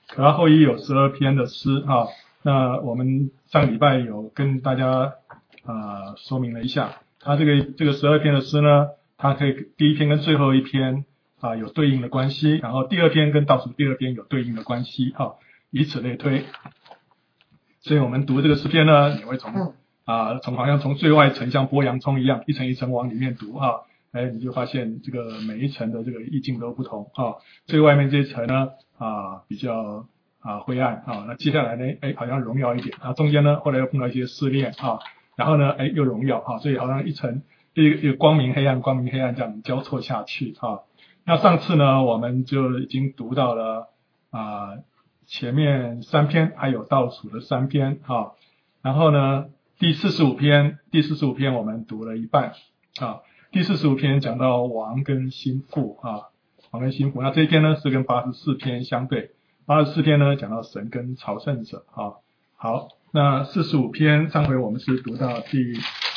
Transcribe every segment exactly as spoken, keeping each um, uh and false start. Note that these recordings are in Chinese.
可拉后裔有十二篇的诗啊。那我们上礼拜有跟大家呃说明了一下，它这个这个十二篇的诗呢，它可以第一篇跟最后一篇啊有对应的关系，然后第二篇跟倒数第二篇有对应的关系啊，以此类推。所以我们读这个诗篇呢，你会从啊从好像从最外层像剥洋葱一样，一层一层往里面读啊。哎，你就发现这个每一层的这个意境都不同啊。最外面这一层呢啊比较啊灰暗啊，那接下来呢，哎好像荣耀一点啊，中间呢后来又碰到一些试炼啊，然后呢哎又荣耀啊，所以好像一层一个一个光明黑暗光明黑暗这样交错下去啊。那上次呢我们就已经读到了啊前面三篇还有倒数的三篇啊，然后呢第四十五篇第四十五篇我们读了一半啊。第四十五篇讲到王跟心腹啊，王跟心腹。那这一篇呢是跟八十四篇相对，八十四篇呢讲到神跟朝圣者啊。好，那四十五篇上回我们是读到第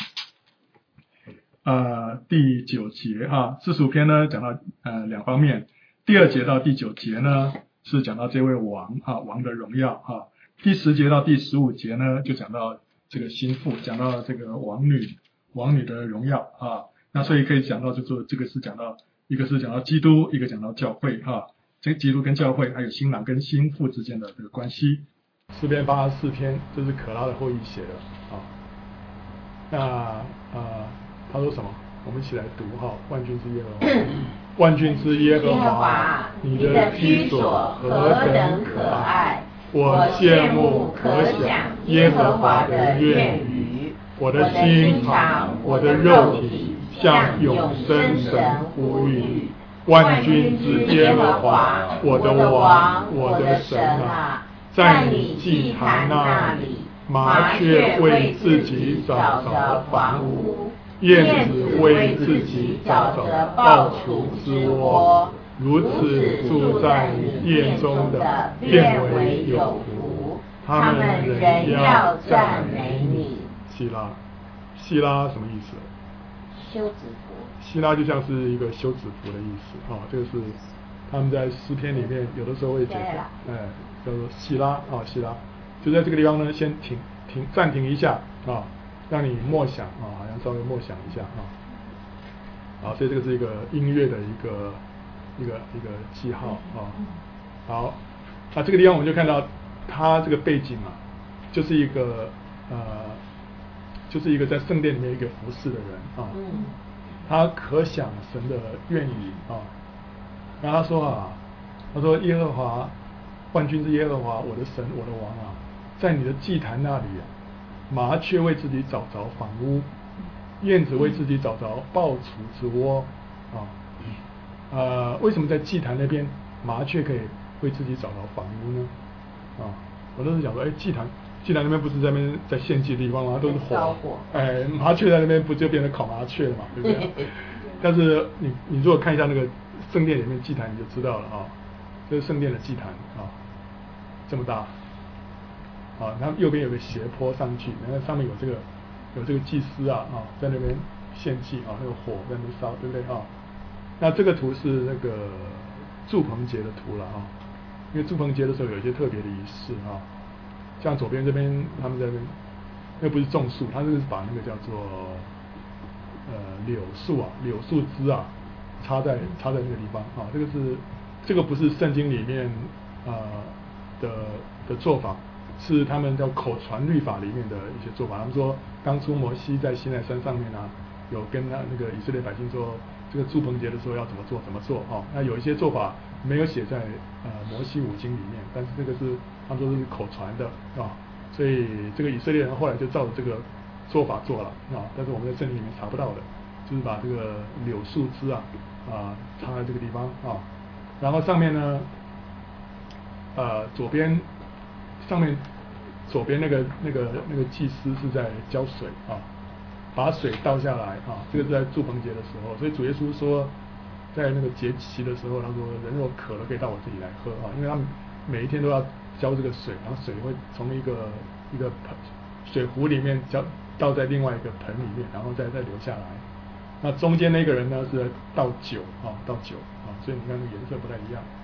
呃第九节啊，四十五篇呢讲到呃两方面，第二节到第九节呢是讲到这位王啊王的荣耀啊，第十节到第十五节呢就讲到这个心腹，讲到这个王女王女的荣耀啊。那所以可以讲到，就说这个是讲到，一个是讲到基督，一个讲到教会啊，这个基督跟教会，还有新郎跟新妇之间的这个关系。诗篇八十四篇，这是可拉的后裔写的啊。那呃，他说什么？我们一起来读哈，万军之耶和华，万军之耶和华，你的居所何等可爱！我羡慕可想耶和华的愿语，我的心肠，我的肉体。向永生神呼吁，万军之耶和华，我的王，我的神啊，在你祭坛那里，麻雀为自己找着房屋，燕子为自己找着抱雏之窝，如此住在你殿中的，便为有福，他们仍要赞美你。希拉，希拉什么意思？ 休止符， 希拉就像是一个休止符的意思啊，这个是他们在诗篇里面有的时候会解释，哎，叫做希拉啊，希拉，就在这个地方呢，先停停暂停一下啊，让你默想啊，好像稍微默想一下啊，好，所以这个是一个音乐的一个一个一个记号啊，好，那这个地方我们就看到它这个背景啊，就是一个呃。就是一个在圣殿里面一个服侍的人啊，嗯、他可想神的愿意啊，然后他说啊，他说耶和华，万军之耶和华，我的神，我的王啊，在你的祭坛那里啊，麻雀为自己找着房屋，燕子为自己找着抱雏之窝啊，呃，为什么在祭坛那边麻雀可以为自己找着房屋呢？啊，我都是想说，哎，祭坛。祭坛那边不是在那边在献祭的地方吗？都是火，哎，麻雀在那边不就变成烤麻雀了嘛，对不对？但是你你如果看一下那个圣殿里面祭坛，你就知道了啊，这是圣殿的祭坛啊，这么大，啊，它右边有个斜坡上去，然后上面有这个有这个祭司啊啊在那边献祭啊，那个火在那边烧，对不对啊？那这个图是那个祝棚节的图了啊，因为祝棚节的时候有一些特别的仪式啊。像左边这边，他们在那边，那不是种树，他这个是把那个叫做呃柳树啊，柳树枝啊，插在插在那个地方啊，这个是这个不是圣经里面呃的的做法，是他们叫口传律法里面的一些做法。他们说，当初摩西在西奈山上面啊，有跟那那个以色列百姓说，这个祝棚节的时候要怎么做怎么做啊？那有一些做法没有写在呃摩西五经里面，但是这个是他们说是口传的啊，所以这个以色列人后来就照着这个做法做了啊，但是我们在圣经里面查不到的，就是把这个柳树枝啊啊插在这个地方啊，然后上面呢，呃左边上面左边那个那个那个祭司是在浇水啊。把水倒下来啊，这个是在祝棚节的时候，所以主耶稣说，在那个节期的时候，他说人若渴了，可以到我这里来喝啊，因为他们每一天都要浇这个水，然后水会从一个一个盆水壶里面浇倒在另外一个盆里面，然后再再流下来。那中间那个人呢是倒酒啊，倒酒啊，所以你看那个颜色不太一样。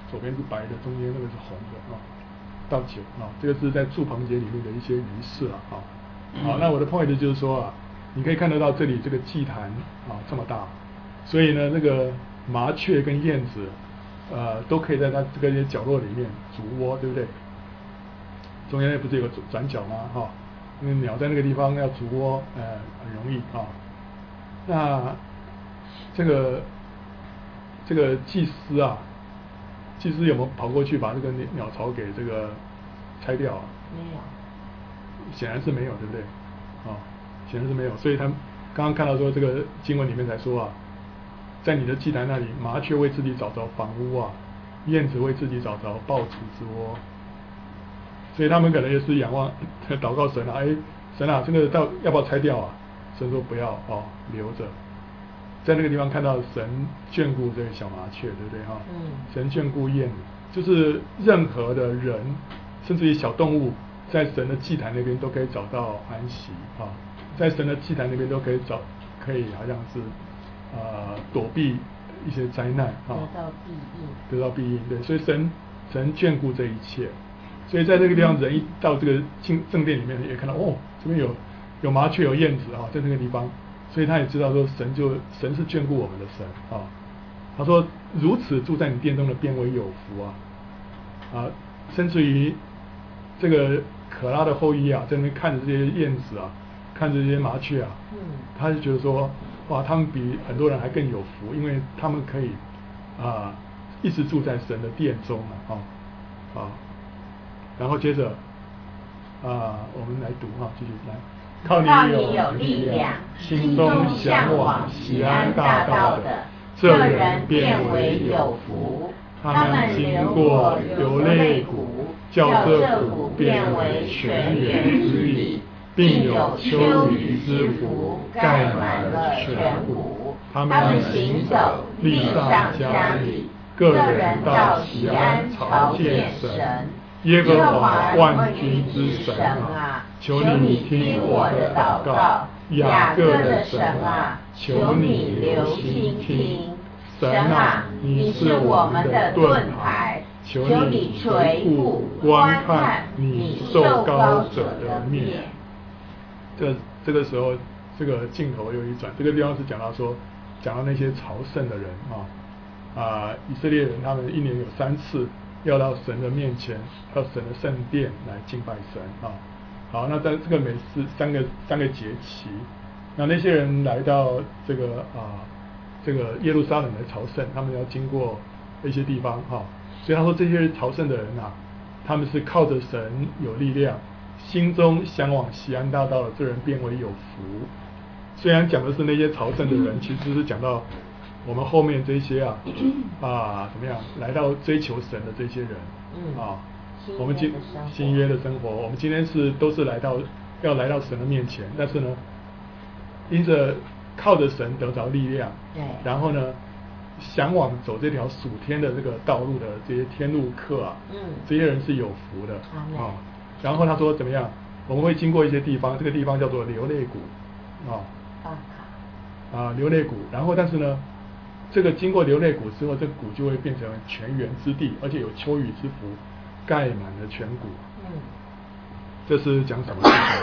左边是白的，中间那个是红的啊，倒酒啊，这个是在住棚节里面的一些仪式了啊。好，那我的 point 就是说啊，你可以看得到这里这个祭坛啊这么大，所以呢，那个麻雀跟燕子，呃，都可以在它这个角落里面筑窝，对不对？中间不是有个转角吗？哈、哦，那鸟在那个地方要筑窝，呃，很容易啊、哦。那这个这个祭司啊，祭司有没有跑过去把这个鸟巢给这个拆掉啊？ 没有。 显然是没有，对不对？啊、哦，显然是没有。所以他刚刚看到说这个经文里面才说啊，在你的祭坛那里，麻雀为自己找着房屋啊，燕子为自己找着抱雏之窝。所以他们可能也是仰望祷告神啊，哎，神啊，这个到要不要拆掉啊？神说不要哦，留着。在那个地方看到神眷顾这个小麻雀，对不对哈？嗯。神眷顾燕子，就是任何的人，甚至于小动物，在神的祭坛那边都可以找到安息啊，在神的祭坛那边都可以找，可以好像是呃躲避一些灾难啊， 得到庇荫， 得到庇荫，对，所以神神眷顾这一切。所以在这个地方，人一到这个进正殿里面，也看到哦，这边有有麻雀有燕子啊，在这个地方，所以他也知道说神就神是眷顾我们的神啊。他说如此住在你殿中的便为有福啊啊，甚至于这个可拉的后裔啊，在那边看着这些燕子啊，看着这些麻雀啊，嗯，他就觉得说哇，他们比很多人还更有福，因为他们可以啊一直住在神的殿中啊啊。然后接着，啊，我们来读哈，继续来。 靠你有力量，心中向往喜安大道的，这人变为有福。他们经过流泪谷，叫这谷变为泉源之地，并有秋雨之福盖满了全谷。他们行走，力上加力，个人到喜安朝见神。 耶和华万军之神啊，求你听我的祷告；雅各的神啊，求你留心听。神啊，你是我们的盾牌，求你垂顾观看你受膏者的面。 这这个时候，这个镜头又一转，这个地方是讲到说，讲到那些朝圣的人啊，啊，以色列人他们一年有三次要到神的面前，到神的圣殿来敬拜神啊。好，那在这个每次三个三个节期，那那些人来到这个啊这个耶路撒冷来朝圣，他们要经过一些地方哈、啊，所以他说这些朝圣的人啊，他们是靠着神有力量，心中向往锡安大道的这人变为有福。虽然讲的是那些朝圣的人，其实是讲到我们后面这些啊啊怎么样来到追求神的这些人啊，我们今新约的生活，我们今天是都是来到要来到神的面前，但是呢，因着靠着神得着力量，对，然后呢，向往走这条属天的这个道路的这些天路客啊，嗯，这些人是有福的啊。然后他说怎么样？我们会经过一些地方，这个地方叫做流泪谷啊，啊流泪谷。然后但是呢，这个经过流泪谷之后，这个谷就会变成泉源之地，而且有秋雨之福盖满了全谷。嗯，这是讲什么事情？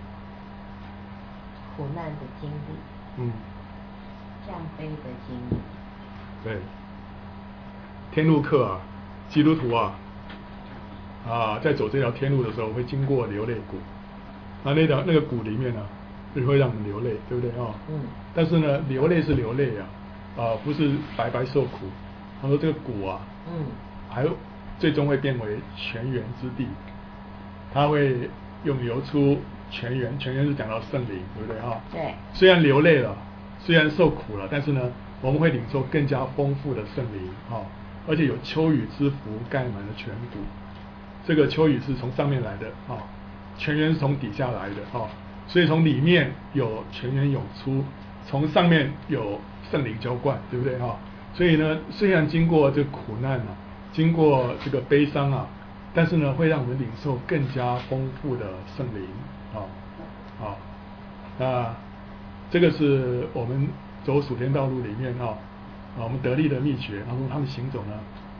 苦难的经历。 嗯， 降卑的经历。 对，天路客啊，基督徒啊，啊，在走这条天路的时候会经过流泪谷，啊，那条那个谷里面呢，就会让我们流泪，对不对啊？嗯。但是呢，流泪是流泪啊，啊，不是白白受苦。他说这个谷啊，嗯，还有最终会变为泉源之地，它会涌流出泉源，泉源是讲到圣灵，对不对啊？ 对。虽然流泪了，虽然受苦了，但是呢，我们会领受更加丰富的圣灵啊，而且有秋雨之福盖满了全谷。这个秋雨是从上面来的啊，泉源是从底下来的啊，所以从里面有泉源涌出，从上面有圣灵浇灌，对不对啊？所以呢，虽然经过这个苦难啊，经过这个悲伤啊，但是呢，会让我们领受更加丰富的圣灵啊啊那这个是我们走属天道路里面啊啊我们得力的秘诀。然后他们行走呢，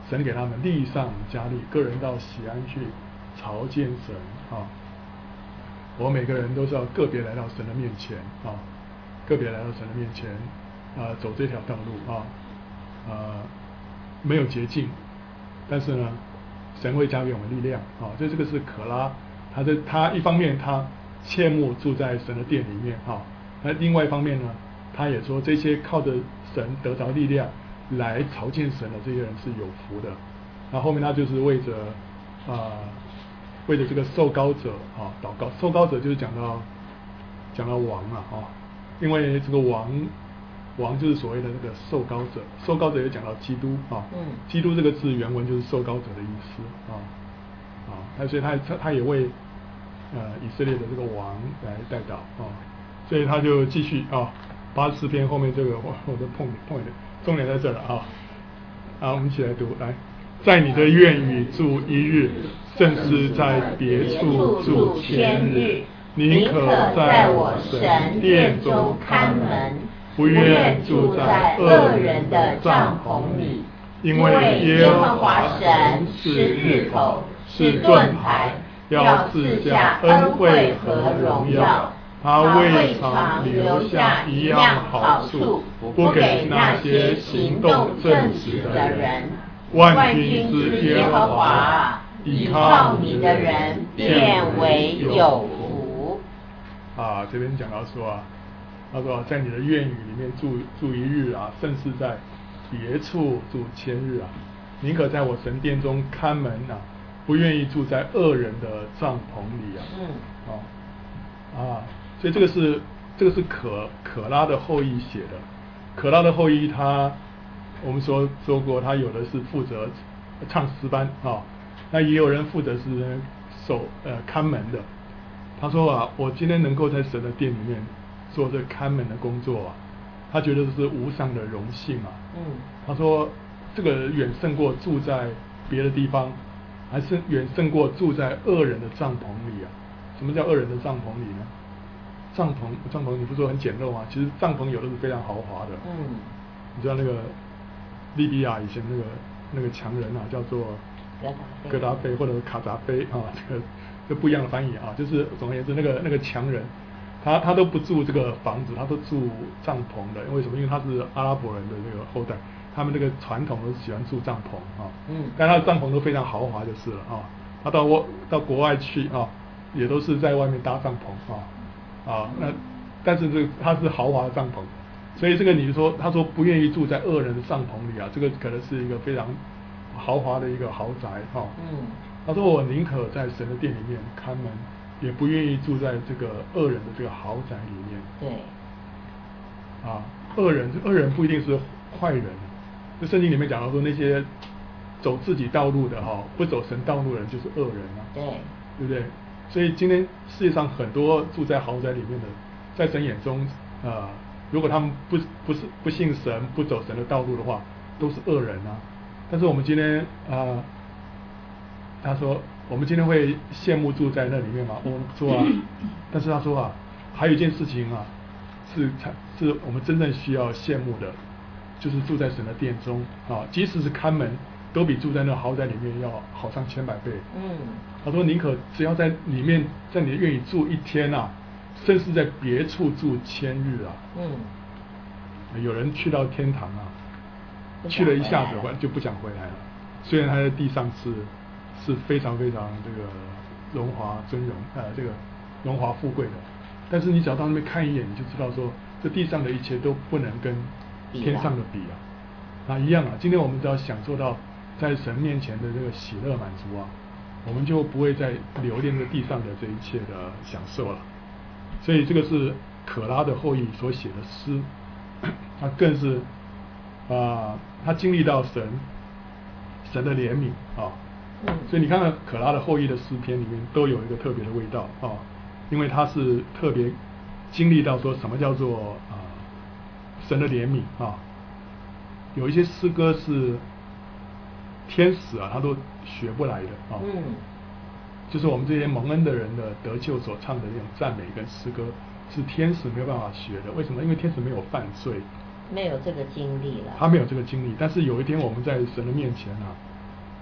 神给他们力上加力，个人到喜安去朝见神啊。我每个人都是要个别来到神的面前啊，个别来到神的面前啊，走这条道路啊，呃，没有捷径，但是呢，神会加给我们力量啊。所以这个是可拉，他这他一方面他切慕住在神的殿里面啊，那另外一方面呢，他也说这些靠着神得着力量来朝见神的这些人是有福的。那后面他就是为着啊。呃为了这个受膏者啊祷告，受膏者就是讲到讲到王了啊，因为这个王王就是所谓的那个受膏者，受膏者也讲到基督啊，嗯，基督这个字原文就是受膏者的意思啊啊，那所以他他他也为呃以色列的这个王来代祷啊，所以他就继续啊，八十四篇后面这个我我都碰碰一点，重点在这了啊，啊我们一起来读来。在你的院宇住一日，胜似在别处住千日。宁可在我神殿中看门，不愿住在恶人的帐篷里。因为耶和华神是日头，是盾牌，要赐下恩惠和荣耀。他未尝留下一样好处，不给那些行动正直的人。万军之耶和华，依靠你的人便为有福。啊，这边讲到说啊，他说在你的院宇里面住住一日啊，胜似在别处住千日啊。宁可在我神殿中看门啊，不愿意住在恶人的帐篷里啊。嗯。哦，啊，所以这个是这个是可可拉的后裔写的。可拉的后裔他。我们说说过，他有的是负责唱诗班啊，那也有人负责是守呃看门的。他说啊，我今天能够在神的殿里面做这看门的工作啊，他觉得这是无上的荣幸啊。嗯。他说这个远胜过住在别的地方，还是远胜过住在恶人的帐篷里啊。什么叫恶人的帐篷里呢？帐篷帐篷你不是说很简陋吗？其实帐篷有的是非常豪华的。嗯。你知道那个利比亚以前那个那个强人啊，叫做格达菲或者卡扎菲啊，这个这不一样的翻译啊，就是总而言之，那个那个强人，他他都不住这个房子，他都住帐篷的。因为什么？因为他是阿拉伯人的这个后代，他们这个传统都喜欢住帐篷啊。嗯。但他的帐篷都非常豪华就是了啊。他到国到国外去啊，也都是在外面搭帐篷啊啊。那但是这个他是豪华的帐篷。所以这个你说，他说不愿意住在恶人的帐篷里啊，这个可能是一个非常豪华的一个豪宅哈、哦。嗯。他说我宁可在神的殿里面看门，也不愿意住在这个恶人的这个豪宅里面。对。啊，恶人，恶人不一定是坏人。就圣经里面讲到说，那些走自己道路的哈、哦，不走神道路的人就是恶人啊。对。对不对？所以今天世界上很多住在豪宅里面的，在神眼中啊。呃如果他们不不是不信神，不走神的道路的话，都是恶人啊。但是我们今天啊、呃，他说我们今天会羡慕住在那里面吗？我们说啊，但是他说啊，还有一件事情啊，是是我们真正需要羡慕的，就是住在神的殿中啊，即使是看门，都比住在那豪宅里面要好上千百倍。嗯。他说宁可只要在里面，在你的院里住一天啊。甚至在别处住千日啊！嗯，有人去到天堂啊，去了一下子就不想回来了。虽然他在地上是是非常非常这个荣华尊荣呃这个荣华富贵的，但是你只要到那边看一眼，你就知道说，这地上的一切都不能跟天上的比啊。那一样啊，今天我们只要享受到在神面前的这个喜乐满足啊，我们就不会再留恋着地上的这一切的享受了。所以这个是可拉的后裔所写的诗，他更是啊、呃，他经历到神神的怜悯啊，所以你看看可拉的后裔的诗篇里面都有一个特别的味道啊，因为他是特别经历到说什么叫做啊、呃、神的怜悯啊，有一些诗歌是天使啊他都学不来的啊。嗯。就是我们这些蒙恩的人的得救所唱的那种赞美跟诗歌，是天使没有办法学的。为什么？因为天使没有犯罪， 没有这个经历了。 他没有这个经历，但是有一天我们在神的面前啊，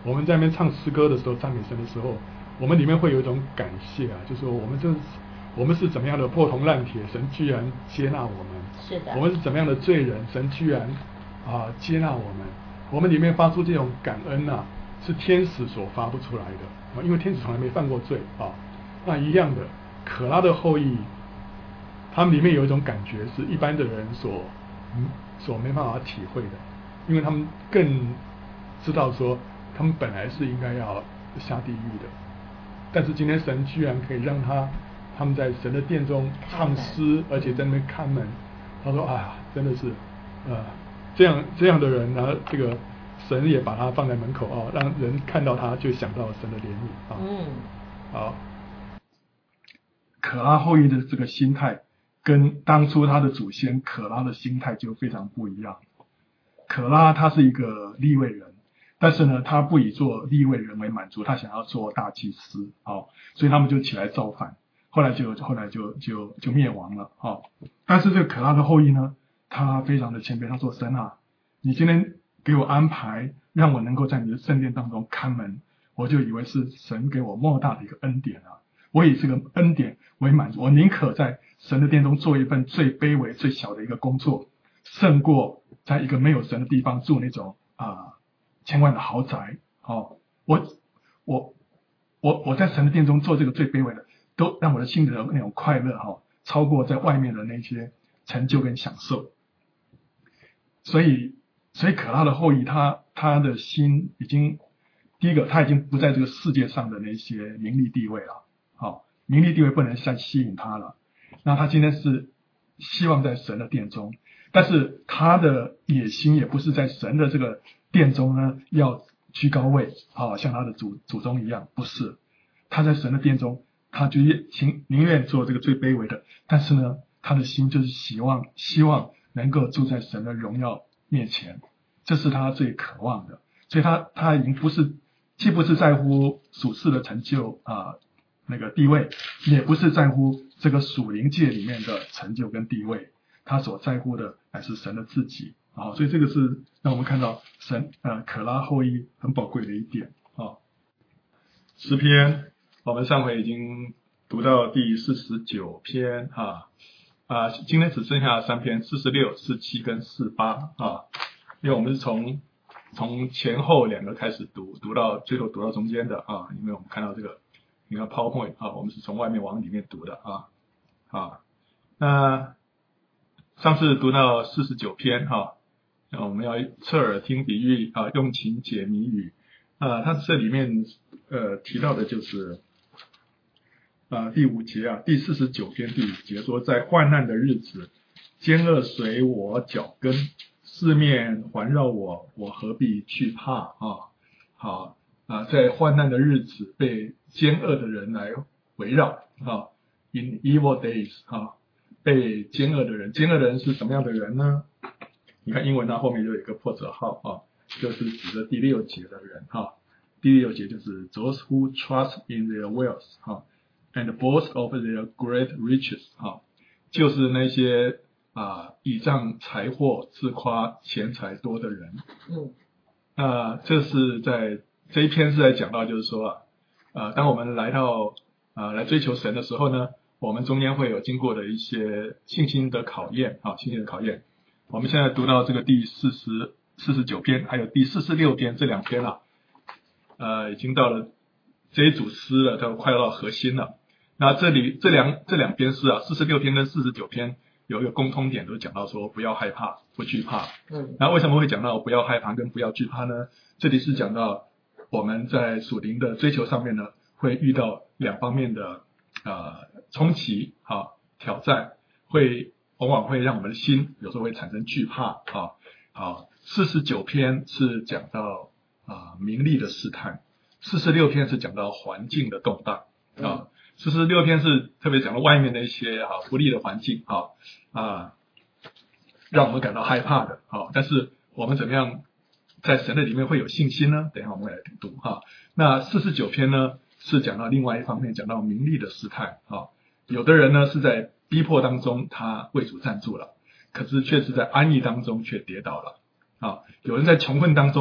我们在那边唱诗歌的时候，赞美神的时候，我们里面会有一种感谢啊，就是说我们这我们是怎么样的破铜烂铁，神居然接纳我们。 是的。 我们是怎么样的罪人，神居然啊、呃、接纳我们。我们里面发出这种感恩啊，是天使所发不出来的啊，因为天使从来没犯过罪啊。那一样的，可拉的后裔，他们里面有一种感觉是一般的人所嗯所没办法体会的，因为他们更知道说他们本来是应该要下地狱的，但是今天神居然可以让他他们在神的殿中唱诗，而且在那边看门。他说啊，真的是呃这样这样的人呢，这个神也把他放在门口啊，让人看到他就想到神的怜悯啊。 嗯， 好，可拉后裔的这个心态跟当初他的祖先可拉的心态就非常不一样。可拉他是一个利未人，但是呢，他不以做利未人为满足，他想要做大祭司，哦，所以他们就起来造反，后来就后来就就就灭亡了，哦。但是这个可拉的后裔呢，他非常的谦卑，他说：神啊，你今天给我安排，让我能够在你的圣殿当中看门，我就以为是神给我莫大的一个恩典啊。我以这个恩典为满足，我宁可在神的殿中做一份最卑微、最小的一个工作，胜过在一个没有神的地方住那种啊、呃、千万的豪宅。哦，我我我我在神的殿中做这个最卑微的，都让我的心里的那种快乐哈、哦，超过在外面的那些成就跟享受。所以，所以可拉的后裔他他的心已经，第一个他已经不在这个世界上的那些名利地位了。好，名利地位不能再吸引他了。那他今天是希望在神的殿中，但是他的野心也不是在神的这个殿中呢要居高位，好像他的祖祖宗一样，不是。他在神的殿中，他就情宁愿做这个最卑微的，但是呢，他的心就是希望希望能够住在神的荣耀面前，这是他最渴望的。所以他他已经不是既不是在乎属世的成就啊。呃那个地位，也不是在乎这个属灵界里面的成就跟地位，他所在乎的乃是神的自己啊，所以这个是让我们看到神呃可拉后裔很宝贵的一点啊。诗篇我们上回已经读到第四十九篇啊啊，今天只剩下三篇，四十六、四七跟四八啊，因为我们是从从前后两个开始读，读到最后读到中间的啊，因为我们看到这个。你看 PowerPoint 啊，我们是从外面往里面读的啊啊。那上次读到四十九篇哈，那我们要侧耳听比喻啊，用情解谜语啊。它这里面呃提到的就是啊第五节啊，第四十九篇第五节说，在患难的日子，奸恶随我脚跟，四面环绕我，我何必惧怕啊？好啊，在患难的日子被奸恶的人来围绕啊 ，in evil days 啊，被奸恶的人，奸恶的人是什么样的人呢？你看英文它后面就有一个破折号啊，就是指的第六节的人哈、啊。第六节就是 those who trust in their wealth 哈、啊、，and boast of their great riches 哈、啊，就是那些啊倚仗财货、自夸钱财多的人。嗯，那这是在这一篇是在讲到，就是说啊。呃，当我们来到呃来追求神的时候呢，我们中间会有经过的一些信心的考验啊，信心的考验。我们现在读到这个第四十四十九篇，还有第四十六篇这两篇啊，呃，已经到了这一组诗了，都快要到核心了。那这里这两这两篇诗啊，四十六篇跟四十九篇有一个共通点，都讲到说不要害怕，不惧怕。嗯。那为什么会讲到不要害怕跟不要惧怕呢？这里是讲到。我们在属灵的追求上面呢，会遇到两方面的呃冲击啊挑战，会往往会让我们的心有时候会产生惧怕啊。好，四十九篇是讲到啊、呃、名利的试探，四十六篇是讲到环境的动荡啊。四十六篇是特别讲到外面的一些啊不利的环境啊啊，让我们感到害怕的啊。但是我们怎么样？在神的里面会有信心呢？等一下我们来读哈。那四十九篇呢是讲到另外一方面，讲到名利的试探啊。有的人呢是在逼迫当中他为主站住了，可是却是在安逸当中却跌倒了啊。有人在穷困当中呢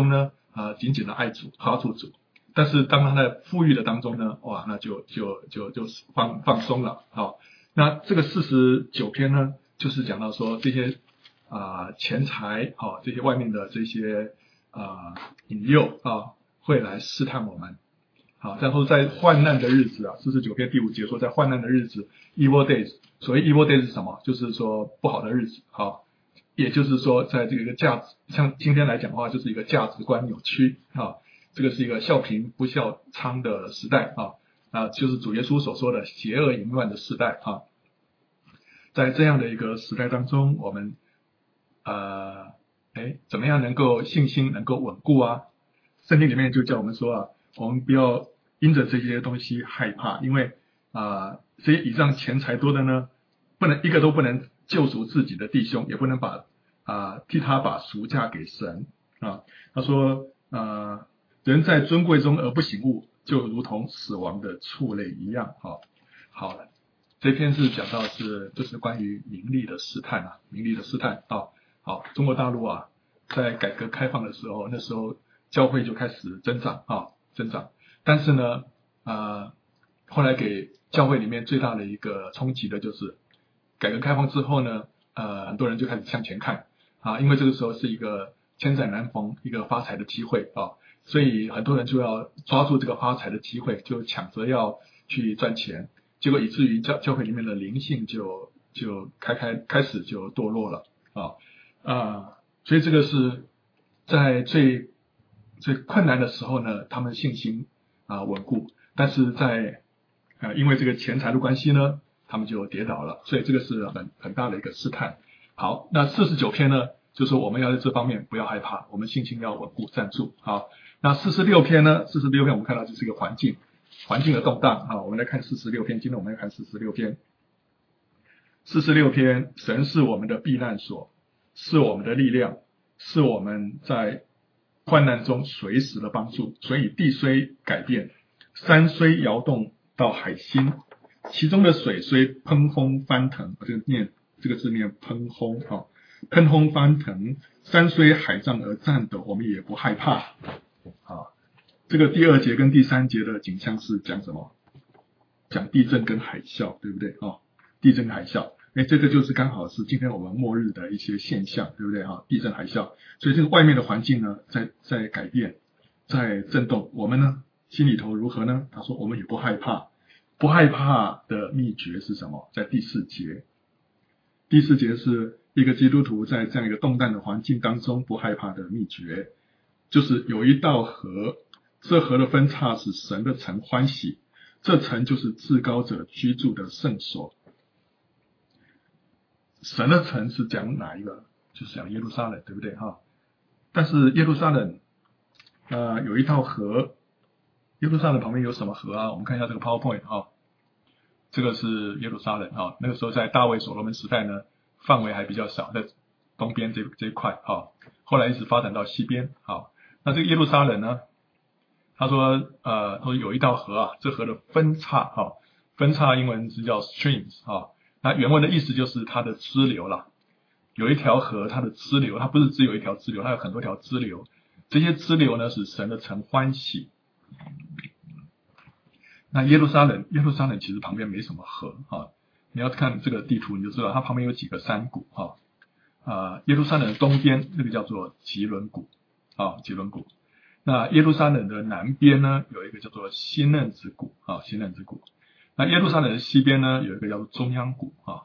啊、呃、紧紧的爱主，抓住主。但是当他在富裕的当中呢，哇，那就就就就放放松了啊、哦。那这个四十九篇呢，就是讲到说这些啊、呃、钱财啊、哦、这些外面的这些啊、呃、引诱啊会来试探我们。好，然后在患难的日子啊，四十九篇第五节说，在患难的日子 ，evil days， 所谓 evil days 是什么？就是说不好的日子，好，也就是说，在这个一个价值，像今天来讲的话，就是一个价值观扭曲啊，这个是一个笑贫不笑娼的时代啊，啊，就是主耶稣所说的邪恶淫乱的时代啊，在这样的一个时代当中，我们呃，哎，怎么样能够信心能够稳固啊？圣经里面就叫我们说啊，我们不要因着这些东西害怕，因为啊、呃，这些以上钱财多的呢，不能一个都不能救赎自己的弟兄，也不能把啊、呃、替他把赎价给神啊。他说呃，人在尊贵中而不醒悟，就如同死亡的畜类一样。好、哦，好了，这篇是讲到是就是关于名利的试探啊，名利的试探啊。好，中国大陆啊，在改革开放的时候，那时候教会就开始增长啊，增长。但是呢，呃，后来给教会里面最大的一个冲击的就是，改革开放之后呢，呃，很多人就开始向前看啊，因为这个时候是一个千载难逢一个发财的机会啊，所以很多人就要抓住这个发财的机会，就抢着要去赚钱，结果以至于教教会里面的灵性就就开开开始就堕落了啊啊，所以这个是在最最困难的时候呢，他们信心啊稳固，但是在呃因为这个钱财的关系呢，他们就跌倒了，所以这个是很很大的一个试探。好，那四十九篇呢，就说我们要在这方面不要害怕，我们信心要稳固站住。好，那四十六篇呢，四十六篇我们看到就是一个环境环境的动荡啊，我们来看四十六篇，今天我们来看四十六篇。四十六篇，神是我们的避难所，是我们的力量，是我们在患难中随时的帮助。所以地虽改变，山虽摇动到海心，其中的水虽喷轰翻腾，这个念这个字念喷轰啊，喷轰翻腾，山虽海涨而战抖，我们也不害怕啊。这个第二节跟第三节的景象是讲什么？讲地震跟海啸，对不对啊？地震海啸，哎，这个就是刚好是今天我们末日的一些现象，对不对啊？地震海啸，所以这个外面的环境呢，在在改变，在震动，我们呢心里头如何呢？他说我们也不害怕，不害怕的秘诀是什么？在第四节，第四节是一个基督徒在这样一个动荡的环境当中不害怕的秘诀，就是有一道河，这河的分叉使神的城欢喜，这城就是至高者居住的圣所。神的城是讲哪一个？就是讲耶路撒冷，对不对哈？但是耶路撒冷，呃，有一套河，耶路撒冷旁边有什么河啊？我们看一下这个 PowerPoint 哈，这个是耶路撒冷哈。那个时候在大卫所罗门时代呢，范围还比较小，在东边这这一块哈，后来一直发展到西边哈。那这个耶路撒冷呢，他说呃，他说有一道河啊，这河的分叉哈，分叉英文是叫 streams 哈。那原文的意思就是它的支流啦，有一条河，它的支流，它不是只有一条支流，它有很多条支流。这些支流呢，使神的城欢喜。那耶路撒冷，耶路撒冷其实旁边没什么河啊，你要看这个地图你就知道，它旁边有几个山谷啊。啊，耶路撒冷的东边那个叫做吉伦谷啊，吉伦谷。那耶路撒冷的南边呢，有一个叫做新嫩子谷啊，新嫩子谷。那耶路撒冷的西边呢，有一个叫做中央谷啊，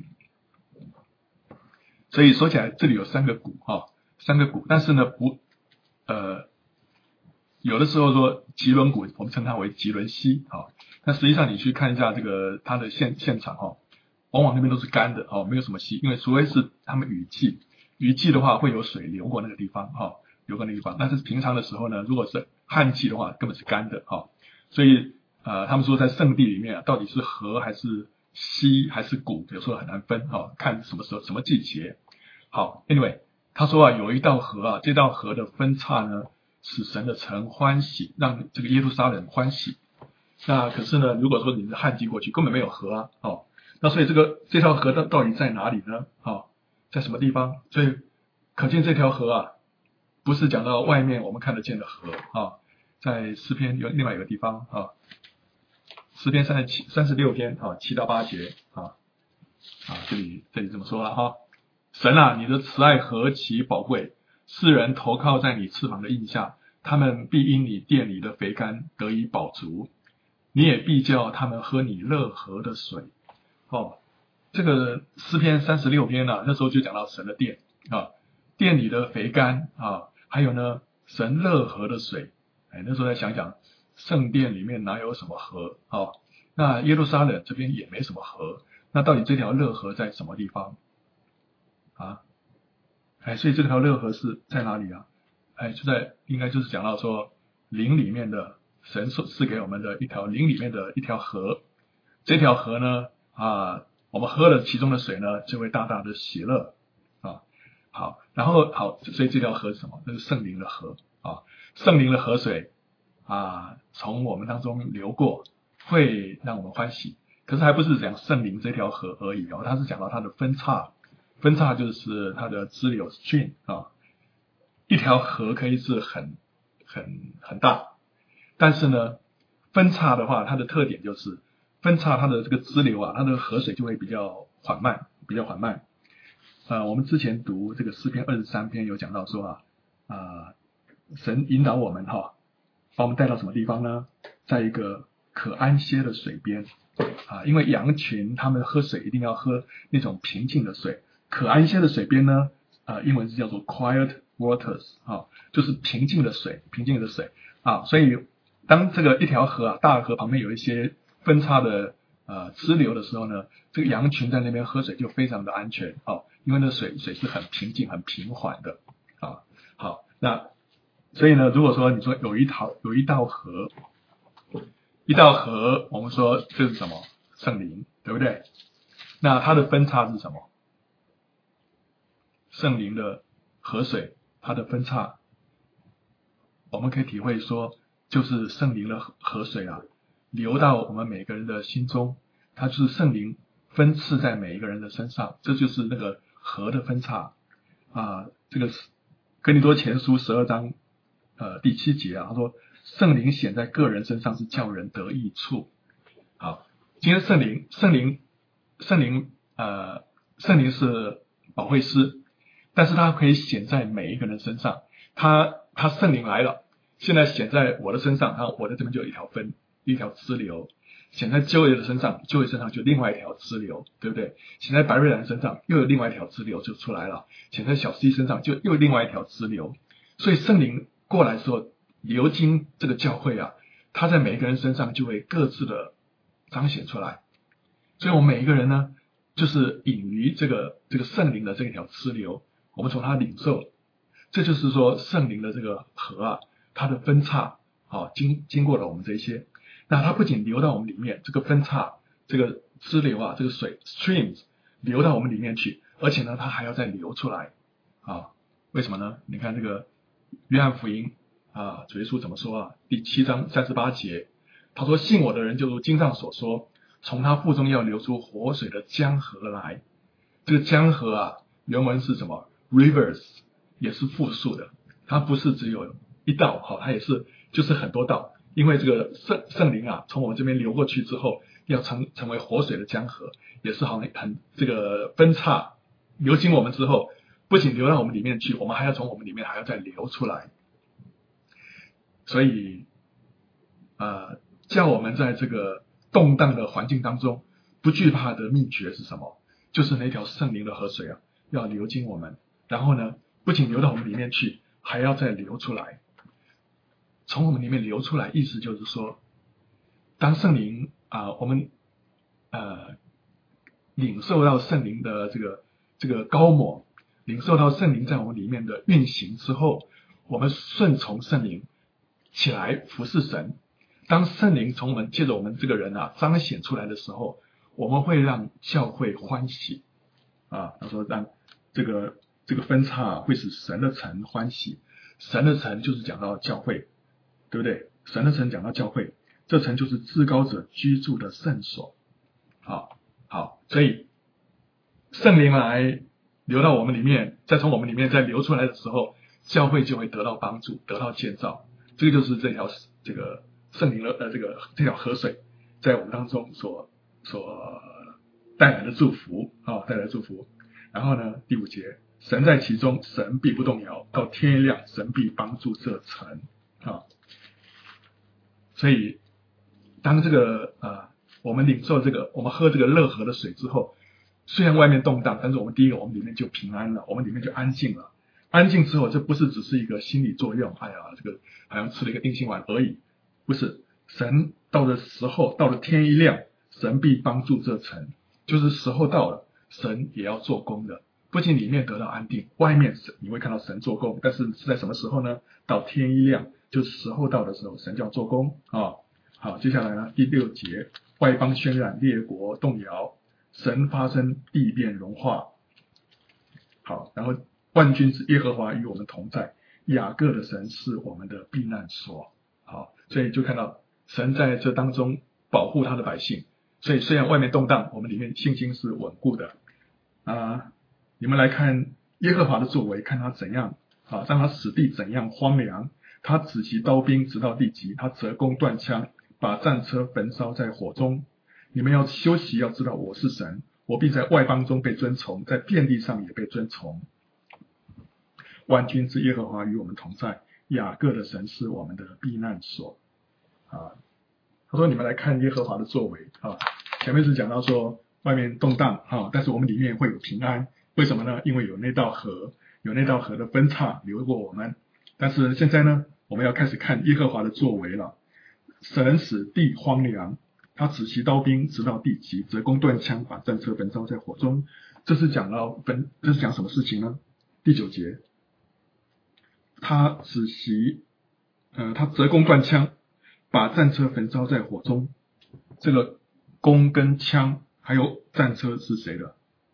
所以说起来这里有三个谷啊，三个谷，但是呢不呃有的时候说吉伦谷，我们称它为吉伦溪啊，但实际上你去看一下这个它的现现场哈，往往那边都是干的哦，没有什么溪，因为除非是他们雨季，雨季的话会有水流过那个地方哈，流过那个地方，但是平常的时候呢，如果是旱季的话，根本是干的哈，所以。呃，他们说在圣地里面、啊、到底是河还是溪还是谷，有时候很难分啊，看什么时候什么季节。好 ，anyway， 他说啊，有一道河啊，这道河的分叉呢，使神的城欢喜，让这个耶路撒冷欢喜。那可是呢，如果说你是旱季过去，根本没有河啊，哦，那所以这个这条河到到底在哪里呢？哦，在什么地方？所以可见这条河啊， 不是讲到外面我们看得见的河啊，在诗篇有另外一个地方啊，诗篇三十七三十六篇啊七到八节啊啊这里这里这么说了哈，神啊，你的慈爱何其宝贵，世人投靠在你翅膀的印下，他们必因你殿里的肥甘得以饱足，你也必叫他们喝你乐河的水。哦，这个诗篇三十六篇呢、啊，那时候就讲到神的殿啊，殿里的肥甘啊，还有呢神乐河的水。哎，那时候在想想圣殿里面哪有什么河啊？那耶路撒冷这边也没什么河，那到底这条乐河在什么地方啊？哎，所以这条乐河是在哪里啊？哎，就在应该就是讲到说灵里面的神赐给我们的一条灵里面的一条河，这条河呢啊，我们喝了其中的水呢，就会大大的喜乐啊。好，然后好，所以这条河是什么？这是圣灵的河啊，圣灵的河水啊，从我们当中流过，会让我们欢喜。可是还不是讲圣灵这条河而已哦，它是讲到它的分叉，分叉就是它的支流 stream 啊。一条河可以是很很很大，但是呢，分叉的话，它的特点就是分叉它的这个支流啊，它的河水就会比较缓慢，比较缓慢。呃，我们之前读这个诗篇二十三篇有讲到说啊，啊、呃，神引导我们哈、哦，把我们带到什么地方呢？在一个可安歇的水边啊，因为羊群他们喝水一定要喝那种平静的水，可安歇的水边呢，呃，英文是叫做 quiet waters 啊，就是平静的水，平静的水啊，所以当这个一条河啊，大河旁边有一些分叉的呃支流的时候呢，这个羊群在那边喝水就非常的安全啊，因为那水水是很平静、很平缓的啊。好，那所以呢，如果说你说有一条有一道河，一道河，我们说这是什么？圣灵，对不对？那它的分叉是什么？圣灵的河水。它的分叉，我们可以体会说，就是圣灵的河水啊，流到我们每个人的心中，它就是圣灵分赐在每一个人的身上，这就是那个河的分叉啊。这个哥林多前书十二章呃第七节啊，他说圣灵显在个人身上是叫人得益处。好，今天圣灵，圣灵，圣灵呃，圣灵是保惠师。但是它可以显在每一个人身上，它它圣灵来了，现在显在我的身上，然后我的这边就有一条分，一条支流；显在就业的身上，就业身上就另外一条支流，对不对？显在白瑞兰身上又有另外一条支流就出来了，显在小 C 身上就又有另外一条支流。所以圣灵过来的时候，流经这个教会啊，它在每一个人身上就会各自的彰显出来。所以我们每一个人呢，就是隐于这个这个圣灵的这条支流。我们从它领受，这就是说圣灵的这个河啊，它的分叉啊，经经过了我们这些，那它不仅流到我们里面，这个分叉，这个支流啊，这个水 streams 流到我们里面去，而且呢，它还要再流出来啊？为什么呢？你看这个约翰福音啊，主耶稣怎么说啊？第七章三十八节，他说：“信我的人，就如经上所说，从他腹中要流出活水的江河来。”这个江河啊，原文是什么？Rivers 也是复数的，它不是只有一道，好，它也是就是很多道，因为这个圣圣灵啊，从我们这边流过去之后，要成成为活水的江河，也是好像很这个分叉流经我们之后，不仅流到我们里面去，我们还要从我们里面还要再流出来，所以呃，叫我们在这个动荡的环境当中不惧怕的秘诀是什么？就是那条圣灵的河水啊，要流经我们。然后呢，不仅流到我们里面去，还要再流出来。从我们里面流出来，意思就是说，当圣灵啊、呃，我们呃领受到圣灵的这个这个膏抹，领受到圣灵在我们里面的运行之后，我们顺从圣灵起来服侍神。当圣灵从我们借着我们这个人啊彰显出来的时候，我们会让教会欢喜啊。他说让这个。这个分叉会使神的城欢喜，神的城就是讲到教会，对不对？神的城讲到教会，这城就是至高者居住的圣所。好，好，所以圣灵来流到我们里面，再从我们里面再流出来的时候， 教会就会得到帮助，得到建造。这个就是这条这个圣灵的呃这个这条河水在我们当中所所带来的祝福啊、哦，带来的祝福。然后呢，第五节，神在其中，神必不动摇，到天一亮，神必帮助这城啊、哦。所以，当这个呃我们领受这个，我们喝这个乐河的水之后，虽然外面动荡，但是我们第一个，我们里面就平安了，我们里面就安静了。安静之后，这不是只是一个心理作用，哎呀，这个好像吃了一个定心丸而已，不是。神到的时候，到了天一亮，神必帮助这城，就是时候到了，神也要做工的。不仅里面得到安定，外面你会看到神做工，但是是在什么时候呢？到天一亮，就是时候到的时候，神就要做工啊、哦。好，接下来呢，第六节，外邦渲染，列国动摇，神发生，地变融化。好，然后万军之耶和华与我们同在，雅各的神是我们的避难所。好，所以就看到神在这当中保护他的百姓。所以虽然外面动荡，我们里面信心是稳固的啊。你们来看耶和华的作为，看他怎样啊，让他使地怎样荒凉。他止息刀兵，直到地极；他折弓断枪，把战车焚烧在火中。你们要休息，要知道我是神，我必在外邦中被尊崇，在遍地上也被尊崇。万军之耶和华与我们同在，雅各的神是我们的避难所。啊，他说你们来看耶和华的作为啊。前面是讲到说外面动荡啊，但是我们里面会有平安。为什么呢？因为有那道河，有那道河的分叉流过我们。但是现在呢，我们要开始看耶和华的作为了。神使地荒凉，他止息刀兵，直到地极，折弓断枪，把战车焚烧在火中。这是讲到分，这是讲什么事情呢？第九节，他止息，呃，他折弓断枪，把战车焚烧在火中。这个弓跟枪还有战车是谁的？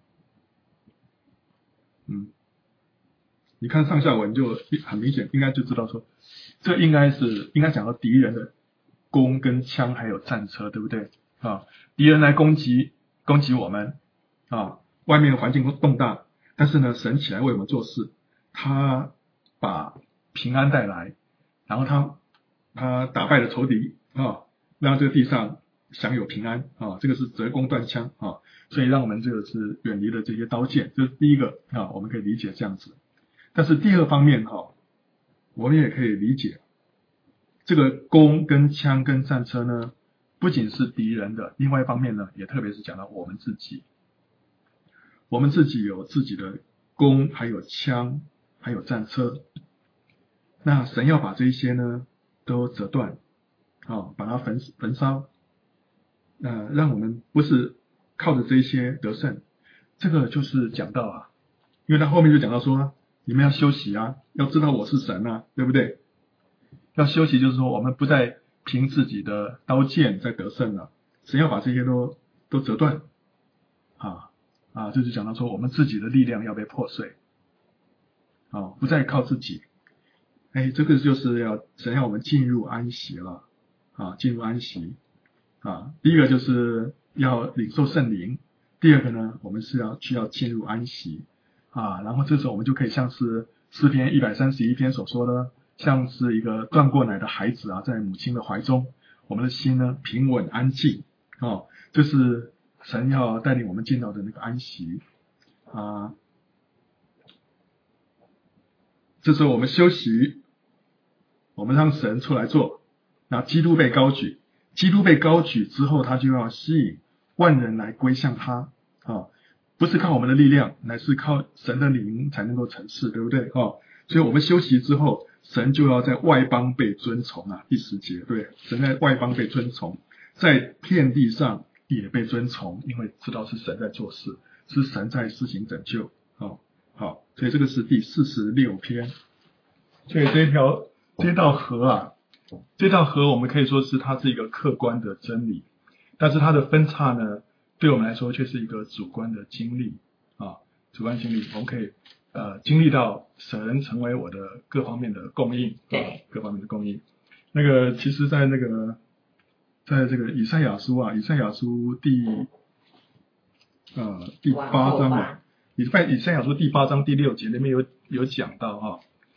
嗯，你看上下文就很明显，应该就知道说，这应该是应该讲到敌人的弓跟枪还有战车，对不对啊？敌人来攻击攻击我们啊，外面的环境动荡，但是呢，神起来为我们做事，他把平安带来，然后他他打败了仇敌啊，让这个地上享有平安啊，这个是折弓断枪啊，所以让我们这个是远离了这些刀剑，这是第一个啊，我们可以理解这样子。但是第二方面哈，我们也可以理解，这个弓跟枪跟战车呢，不仅是敌人的，另外一方面呢，也特别是讲到我们自己，我们自己有自己的弓，还有枪，还有战车。那神要把这一些呢都折断，啊，把它焚焚烧，呃，让我们不是靠着这一些得胜。这个就是讲到啊，因为他后面就讲到说，你们要休息啊，要知道我是神啊，对不对？要休息就是说，我们不再凭自己的刀剑在得胜了，神要把这些都都折断，啊啊，这就讲到说，我们自己的力量要被破碎，啊，不再靠自己。哎，这个就是要神要我们进入安息了，啊，进入安息，啊，第一个就是要领受圣灵，第二个呢，我们是要需要进入安息，啊，然后这时候我们就可以像是诗篇一百三十一篇所说的，像是一个断过奶的孩子啊，在母亲的怀中，我们的心呢平稳安静，哦，这是神要带领我们进到的那个安息，啊，这时候我们休息，我们让神出来做，那基督被高举，基督被高举之后，他就要吸引万人来归向他，啊，不是靠我们的力量，乃是靠神的灵才能够成事，对不对？哦，所以我们休息之后，神就要在外邦被尊崇啊，第十节，对，神在外邦被尊崇，在遍地上也被尊崇，因为知道是神在做事，是神在施行拯救，哦，好，所以这个是第四十六篇，所以这一条这道河啊，这道河我们可以说是它是一个客观的真理，但是它的分叉呢，对我们来说却是一个主观的经历啊，主观经历，我们可以呃经历到神成为我的各方面的供应， 对、 啊，各方面的供应。那个其实，在那个在这个以赛亚书啊，以赛亚书第呃第八章啊，以赛以赛亚书第八章第六节那边有有讲到哈、啊，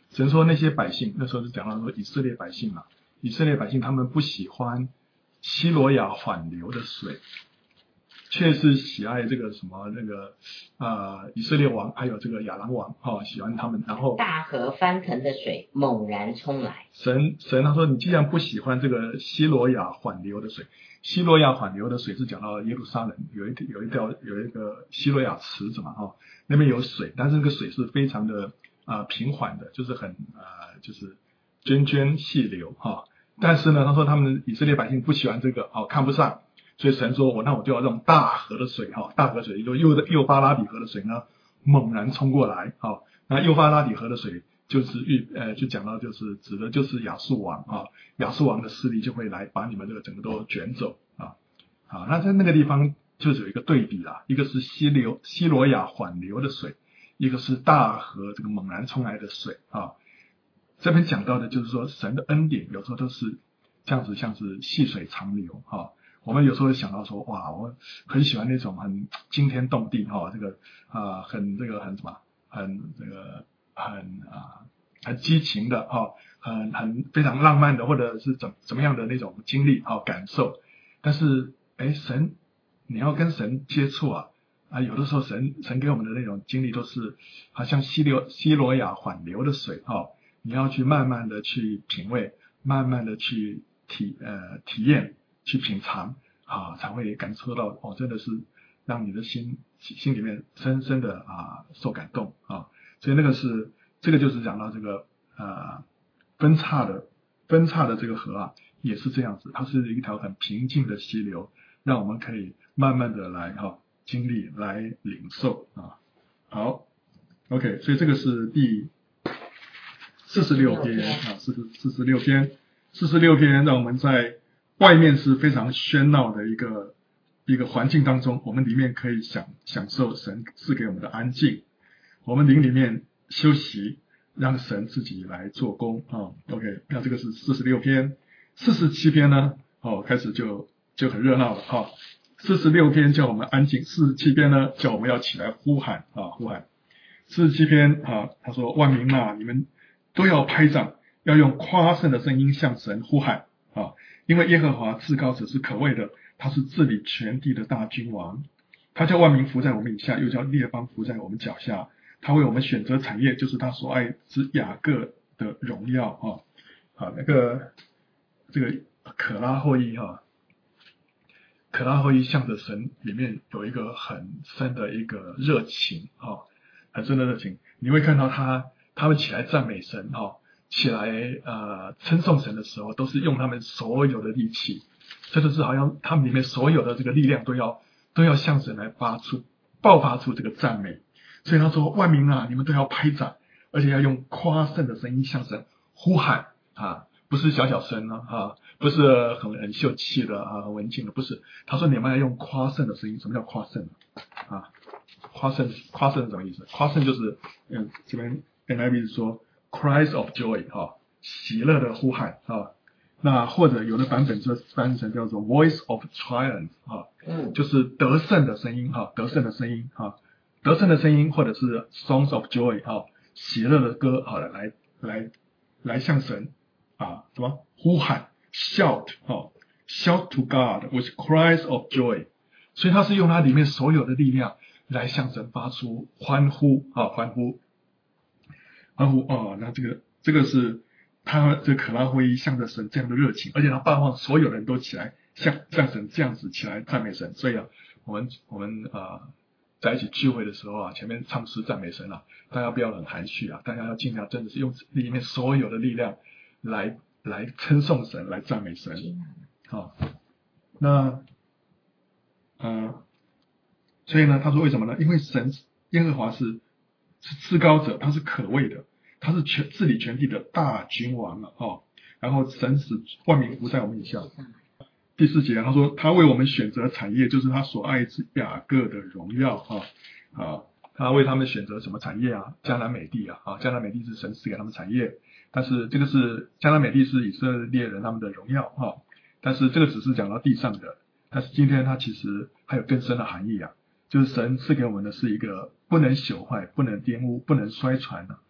神说那些百姓，那时候是讲到说以色列百姓嘛，以色列百姓他们不喜欢希罗亚缓流的水，却是喜爱这个什么那个啊、呃、以色列王还有这个亚兰王哦，喜欢他们，然后大河翻腾的水猛然冲来。 神神他说你既然不喜欢这个希罗亚缓流的水，希罗亚缓流的水是讲到耶路撒冷有一有一条有一个希罗亚池子嘛哈、哦，那边有水，但是那个水是非常的啊、呃、平缓的，就是很啊、呃、就是涓涓细流哈、哦。但是呢，他说他们以色列百姓不喜欢这个哦，看不上，所以神说我那我就要让大河的水哈、哦，大河水就幼幼发拉底河的水呢猛然冲过来哈、哦。那幼发拉底河的水就是预呃就讲到就是指的就是亚述王啊，亚述王的势力就会来把你们这个整个都卷走啊。好，那在那个地方就是有一个对比啦，一个是希流希罗亚缓流的水，一个是大河这个猛然冲来的水啊。这边讲到的就是说神的恩典有时候都是这样子，像是细水长流哈、啊。我们有时候会想到说，哇，我很喜欢那种很惊天动地哈、啊，这个啊很这个很什么，很这个很啊很激情的哈、啊，很很非常浪漫的，或者是怎怎么样的那种经历啊感受。但是哎，神你要跟神接触啊啊，有的时候神神给我们的那种经历都是好像希流希罗亚缓流的水哈。啊你要去慢慢的去品味，慢慢的去体呃体验，去品尝啊，才会感受到哦，真的是让你的心心里面深深的啊受感动啊。所以那个是这个就是讲到这个啊分叉的分叉的这个河啊，也是这样子，它是一条很平静的溪流，让我们可以慢慢的来哈、啊、经历来领受啊。好 ，OK， 所以这个是第四十六篇啊，四十四十六篇，四十六篇，让我们在外面是非常喧闹的一个一个环境当中，我们里面可以享享受神赐给我们的安静，我们灵里面休息，让神自己来做工啊。OK， 那这个是四十六篇，四十七篇呢，哦，开始就就很热闹了哈。四十六篇叫我们安静，四十七篇呢叫我们要起来呼喊啊，呼喊。四十七篇啊，他说万民啊，你们都要拍掌，要用夸胜的声音向神呼喊啊！因为耶和华至高者是可畏的，他是治理全地的大君王，他叫万民服在我们以下，又叫列邦服在我们脚下。他为我们选择产业，就是他所爱之雅各的荣耀啊！啊，那个这个可拉后裔哈，可拉后裔向着神里面有一个很深的一个热情啊，很深的热情，你会看到他。他们起来赞美神哈、哦，起来呃称颂神的时候，都是用他们所有的力气，这就是好像他们里面所有的这个力量都要都要向神来发出爆发出这个赞美。所以他说万民啊，你们都要拍掌，而且要用夸胜的声音向神呼喊啊，不是小小声啊，啊不是很很秀气的啊，很文静的，不是。他说你们要用夸胜的声音。什么叫夸胜啊？夸胜夸胜是什么意思？夸胜就是嗯这边。N I V 是说 cries of joy 哈、哦，喜乐的呼喊啊、哦。那或者有的版本就翻译成叫做 voice of triumph 啊、哦，嗯，就是得胜的声音哈、哦，得胜的声音哈、哦，得胜的声音，或者是 songs of joy 哈、哦，喜乐的歌好了，来来来向神啊什么呼喊 shout 哈、哦、shout to God with cries of joy， 所以他是用他里面所有的力量来向神发出欢呼啊欢呼。欢呼哦，那这个这个是他这可拉会议向着神这样的热情，而且他盼望所有人都起来像像神这样子起来赞美神。所以啊，我们我们啊、呃、在一起聚会的时候啊，前面唱诗赞美神啊，大家不要很含蓄啊，大家要尽量真的是用里面所有的力量来来称颂神，来赞美神。好、哦，那呃，所以呢，他说为什么呢？因为神耶和华是是至高者，他是可畏的。他是全治理全地的大君王了哦，然后神使万民服在我们以下。第四节他说他为我们选择产业，就是他所爱之雅各的荣耀啊啊，他为他们选择什么产业啊？迦南美地啊啊，迦南美地是神赐给他们产业，但是这个是迦南美地是以色列人他们的荣耀啊，但是这个只是讲到地上的，但是今天它其实还有更深的含义啊，就是神赐给我们的是一个不能朽坏、不能玷污、不能衰传的。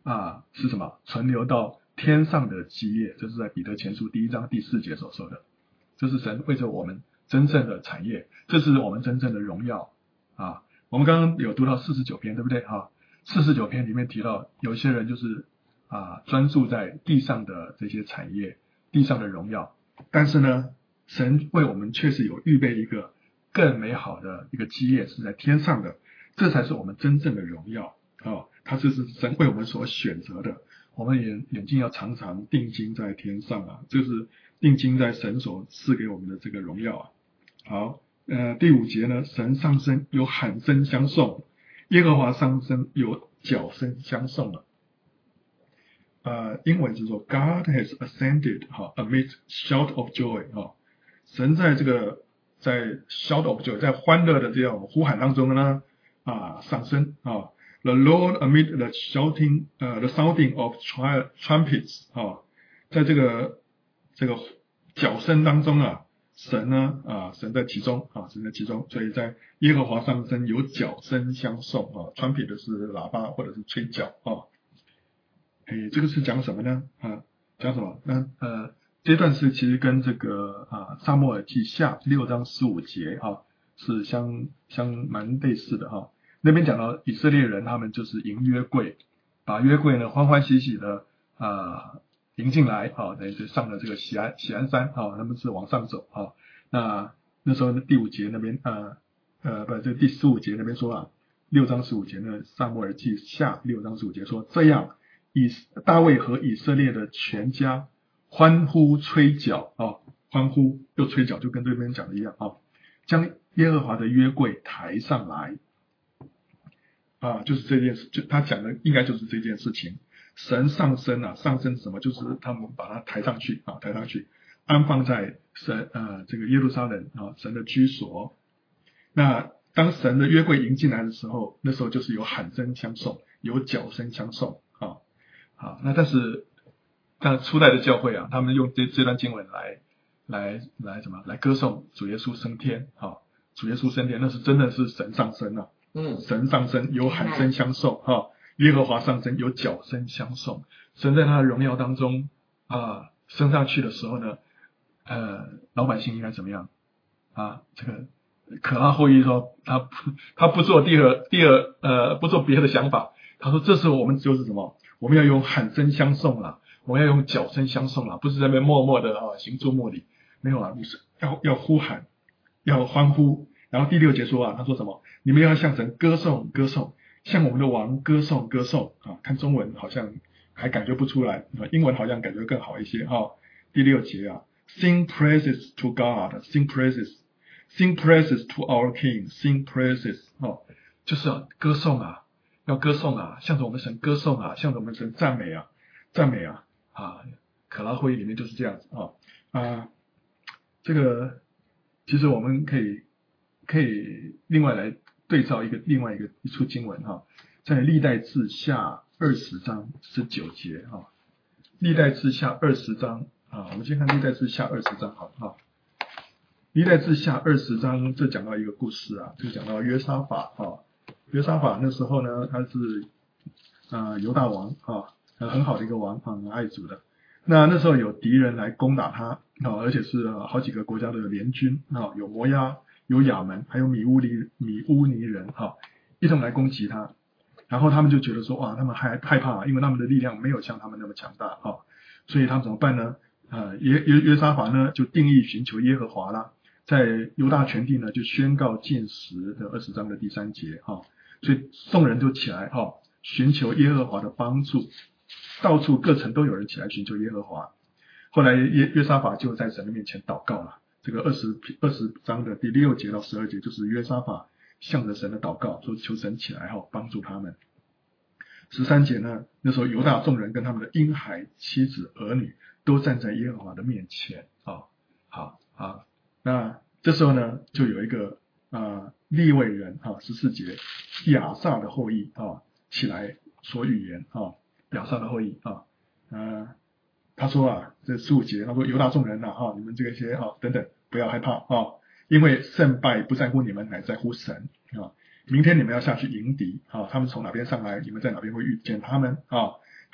啊是什么？存留到天上的基业，这是在彼得前书第一章第四节所说的。这是神为着我们真正的产业，这是我们真正的荣耀啊！我们刚刚有读到四十九篇，对不对啊？四十九篇里面提到，有一些人就是啊专注在地上的这些产业、地上的荣耀，但是呢，神为我们确实有预备一个更美好的一个基业，是在天上的，这才是我们真正的荣耀啊！它这是神为我们所选择的，我们眼眼睛要常常定睛在天上啊，就是定睛在神所赐给我们的这个荣耀啊。好，呃，第五节呢，神上升有喊声相送，耶和华上升有角声相送了。呃，英文是说 God has ascended 哈 amid shout of joy 哈，神在这个在 shout of joy 在欢乐的这样呼喊当中呢啊上升啊。The Lord amid the shouting, 呃、uh, the sounding of trumpets 啊，在这个这个角声当中啊，神呢啊神在其中啊神在其中，所以在耶和华上升有角声相送啊 ，trumpet 的是喇叭或者是吹角啊。诶，这个是讲什么呢？啊，讲什么？那呃，这段是其实跟这个啊撒母耳记下六章十五节啊是相相蛮类似的哈、啊。那边讲到以色列人，他们就是迎约柜，把约柜呢欢欢喜喜的啊迎进来啊，等于就上了这个喜安喜安山啊，他们是往上走啊。那那时候第五节那边呃呃不，这第十五节那边说啊，六章十五节呢，撒母耳记下六章十五节说，这样以大卫和以色列的全家欢呼吹角啊，欢呼又吹角，就跟这边讲的一样啊，将耶和华的约柜抬上来。啊，就是这件事，就他讲的应该就是这件事情。神上升啊，上升什么？就是他们把它抬上去啊，抬上去，安放在神呃这个耶路撒冷啊神的居所。那当神的约柜迎进来的时候，那时候就是有喊声相送，有角声相送啊。好，那但是但初代的教会啊，他们用这这段经文来来来什么？来歌颂主耶稣升天啊，主耶稣升天，那是真的是神上升啊。嗯，神上升有喊声相送哈，耶和华上升有角声相送。神在他的荣耀当中啊升上去的时候呢，呃，老百姓应该怎么样啊？这个可拉后裔说他不他不做第二第二呃不做别的想法，他说这时候我们就是什么？我们要用喊声相送啦，我们要用角声相送啦，不是在那边默默的啊行注目礼，没有啊，不是要要呼喊，要欢呼。然后第六节说啊，他说什么？你们要向神歌颂歌颂，向我们的王歌颂歌颂啊！看中文好像还感觉不出来，英文好像感觉更好一些哈、哦。第六节啊 ，Sing praises to God, sing praises, sing praises to our King, sing praises 哦，就是啊歌颂啊，要歌颂啊，向着我们神歌颂啊，向着我们神赞美啊，赞美啊啊！可拉会议里面就是这样子啊啊，这个其实我们可以。可以另外来对照一个另外一个一处经文哈，在历代志下二十章十九节哈，历代志下二十章啊，我们先看历代志下二十章好哈，历代志下二十章这讲到一个故事啊，就讲到约沙法啊，约沙法那时候呢他是呃犹大王啊，很好的一个王啊，很爱主的。那那时候有敌人来攻打他啊，而且是好几个国家的联军啊，有摩押。有亚门，还有米乌尼米乌尼人哈，一同来攻击他，然后他们就觉得说哇，他们害害怕，因为他们的力量没有像他们那么强大哈，所以他们怎么办呢？呃，约约约沙法呢就定义寻求耶和华啦，在犹大全地呢就宣告禁食的二十章的第三节哈，所以众人就起来哈，寻求耶和华的帮助，到处各城都有人起来寻求耶和华，后来约约沙法就在神的面前祷告了。这个二十二十章的第六节到十二节，就是约沙法向着神的祷告，说求神起来哈，帮助他们。十三节呢，那时候犹大众人跟他们的婴孩、妻子、儿女都站在耶和华的面前啊，好啊。那这时候呢，就有一个啊利未人啊，十四节亚萨的后裔啊起来说预言啊，亚萨的后裔啊，呃。他说啊，这十五节，他说犹大众人呐、啊，哈，你们这些啊，等等，不要害怕啊，因为胜败不在乎你们，乃在乎神啊。明天你们要下去迎敌啊，他们从哪边上来，你们在哪边会遇见他们啊。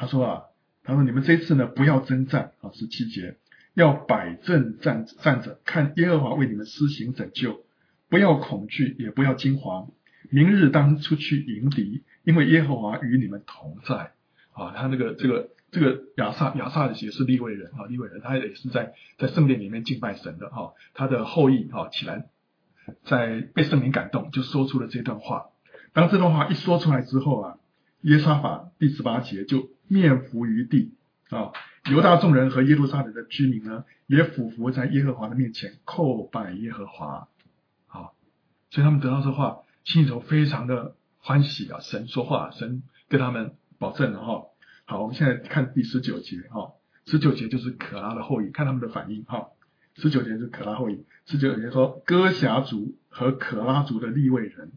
他说啊，他说你们这次呢不要征战啊，十七节，要摆正站站着，看耶和华为你们施行拯救，不要恐惧，也不要惊惶。明日当出去迎敌，因为耶和华与你们同在。啊，他那个这个这个亚萨亚萨也是利未人啊，利未人他也是在在圣殿里面敬拜神的哈、啊，他的后裔啊起来，在被圣灵感动，就说出了这段话。当这段话一说出来之后啊，耶沙法第十八节就面伏于地啊，犹大众人和耶路撒冷的居民呢，也俯伏在耶和华的面前叩拜耶和华。啊，所以他们得到这话，心里头非常的欢喜啊！神说话，神对他们保证了哈。好，我们现在看第十九节哈，十九节就是可拉的后裔，看他们的反应哈。十九节是可拉后裔，十九节说哥辖族和可拉族的利未人。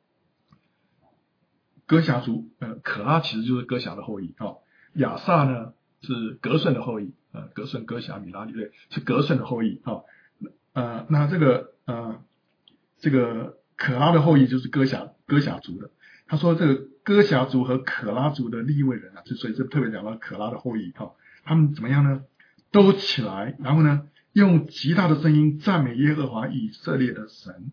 哥辖族，呃，可拉其实就是哥辖的后裔啊。亚萨呢是格顺的后裔，呃，格顺、哥辖、米拉利对，是格顺的后裔啊。呃，那这个呃，这个可拉的后裔就是哥辖哥辖族的。他说这个哥辖族和可拉族的利未人啊，就所以这特别讲到可拉的后裔哈、啊，他们怎么样呢？都起来，然后呢，用极大的声音赞美耶和华以色列的神。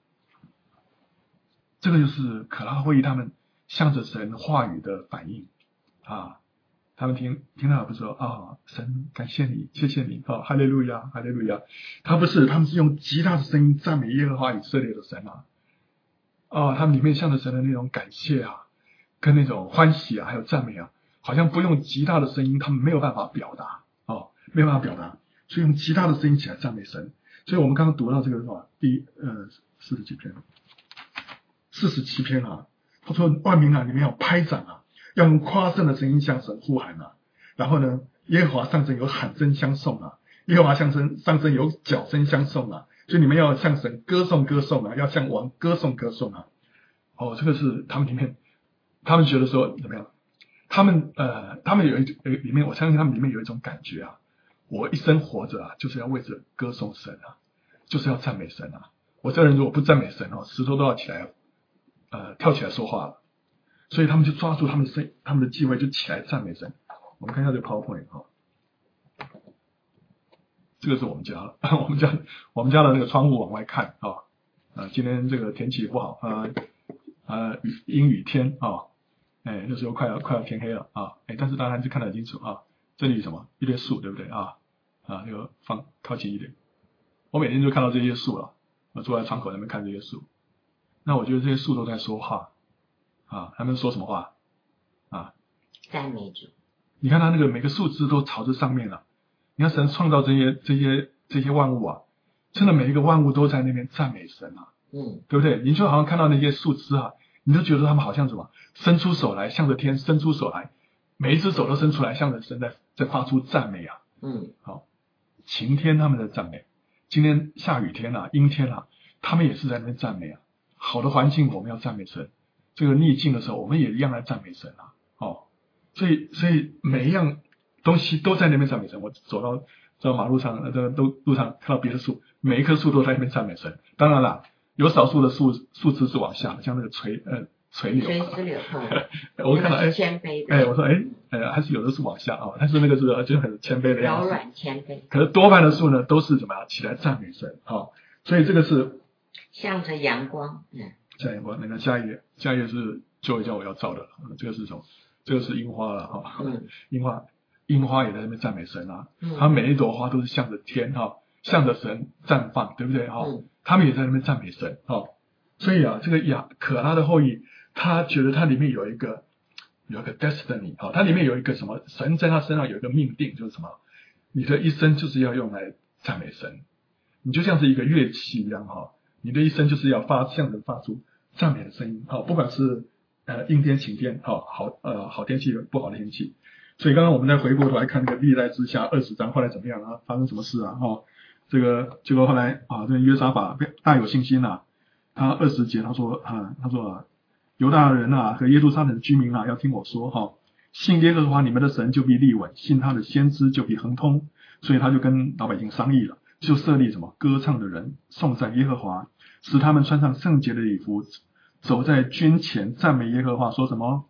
这个就是可拉后裔他们向着神话语的反应啊，他们听听到不是说啊，神感谢你，谢谢你啊，哈利路亚，哈利路亚。他不是，他们是用极大的声音赞美耶和华以色列的神啊。哦，他们里面向着神的那种感谢啊，跟那种欢喜啊，还有赞美啊，好像不用极大的声音，他们没有办法表达哦，没有办法表达，所以用极大的声音起来赞美神。所以我们刚刚读到这个的话，第呃四十几篇，四十七篇啊，他说万民啊，你们要拍掌啊，要用夸胜的声音向神呼喊啊，然后呢，耶和华上升有喊声相送啊，耶和华上升上升有角声相送啊。所以你们要向神歌颂歌颂啊，要向王歌颂歌颂啊。哦，这个是他们里面，他们觉得说怎么样？他们呃，他们有一呃里面，我相信他们里面有一种感觉啊，我一生活着啊，就是要为着歌颂神啊，就是要赞美神啊。我这个人如果不赞美神哦，石头都要起来，呃，跳起来说话了。所以他们就抓住他们的声，他们的机会就起来赞美神。我们看一下这个 PowerPoint 哈、哦。这个是我们家了，我们家我们家的那个窗户往外看啊，呃，今天这个天气不好，呃呃阴雨天啊，哎，那时候快要快要天黑了啊，哎，但是当然是看得很清楚啊，这里什么一堆树对不对啊？啊，那个放靠近一点，我每天就看到这些树了，我坐在窗口那边看这些树，那我觉得这些树都在说话啊，他们说什么话啊？ 赞美主。 你看它那个每个树枝都朝着上面了。你看神创造这些这些这些万物啊，真的每一个万物都在那边赞美神啊， 嗯， 对不对？你就好像看到那些树枝啊，你就觉得他们好像什么，伸出手来，向着天伸出手来，每一只手都伸出来，向着神在在发出赞美啊， 嗯， 好，晴天他们的赞美，今天下雨天啊，阴天啊，他们也是在那边赞美啊。好的环境我们要赞美神，这个逆境的时候我们也一样来赞美神啊，哦，所以所以每一样东西都在那边赞美神。我走到走到马路上，这都路上看到别的树，每一棵树都在那边赞美神。当然啦，有少数的树树枝是往下的，像那个垂呃垂柳。 垂丝柳， 我看到哎谦卑的， 哎，我说哎呃还是有的是往下啊，但是那个是就很谦卑的样子， 柔软谦卑。 可是多半的树呢都是怎么样起来赞美神啊、哦，所以这个是向着阳光，嗯， 向着阳光。那个下一页，下一页是就叫我要照的，这个是什么？这个是樱花了哈， 嗯， 樱花。樱花也在那边赞美神啊， 嗯， 它每一朵花都是向着天哈、哦，向着神绽放，对不对哈、哦嗯？ 他们也在那边赞美神哦。所以啊，这个亚可拉的后裔，他觉得他里面有一个有一个 destiny 哈、哦，他里面有一个什么？神在他身上有一个命定，就是什么？你的一生就是要用来赞美神，你就像是一个乐器一样哈、哦，你的一生就是要发向着发出赞美的声音哈、哦，不管是呃阴天晴天哈、哦，好呃好天气不好的天气。所以刚刚我们再回过头来看那个历代之下二十章后来怎么样啊？发生什么事啊？哦，这个结果后来啊，这个约沙法大有信心啊，他二十节他说啊，他说啊，犹大人啊和耶路撒冷的居民啊，要听我说哈、哦，信耶和华你们的神就必立稳，信他的先知就必亨通。所以他就跟老百姓商议了，就设立什么歌唱的人，颂赞耶和华，使他们穿上圣洁的礼服，走在军前赞美耶和华，说什么？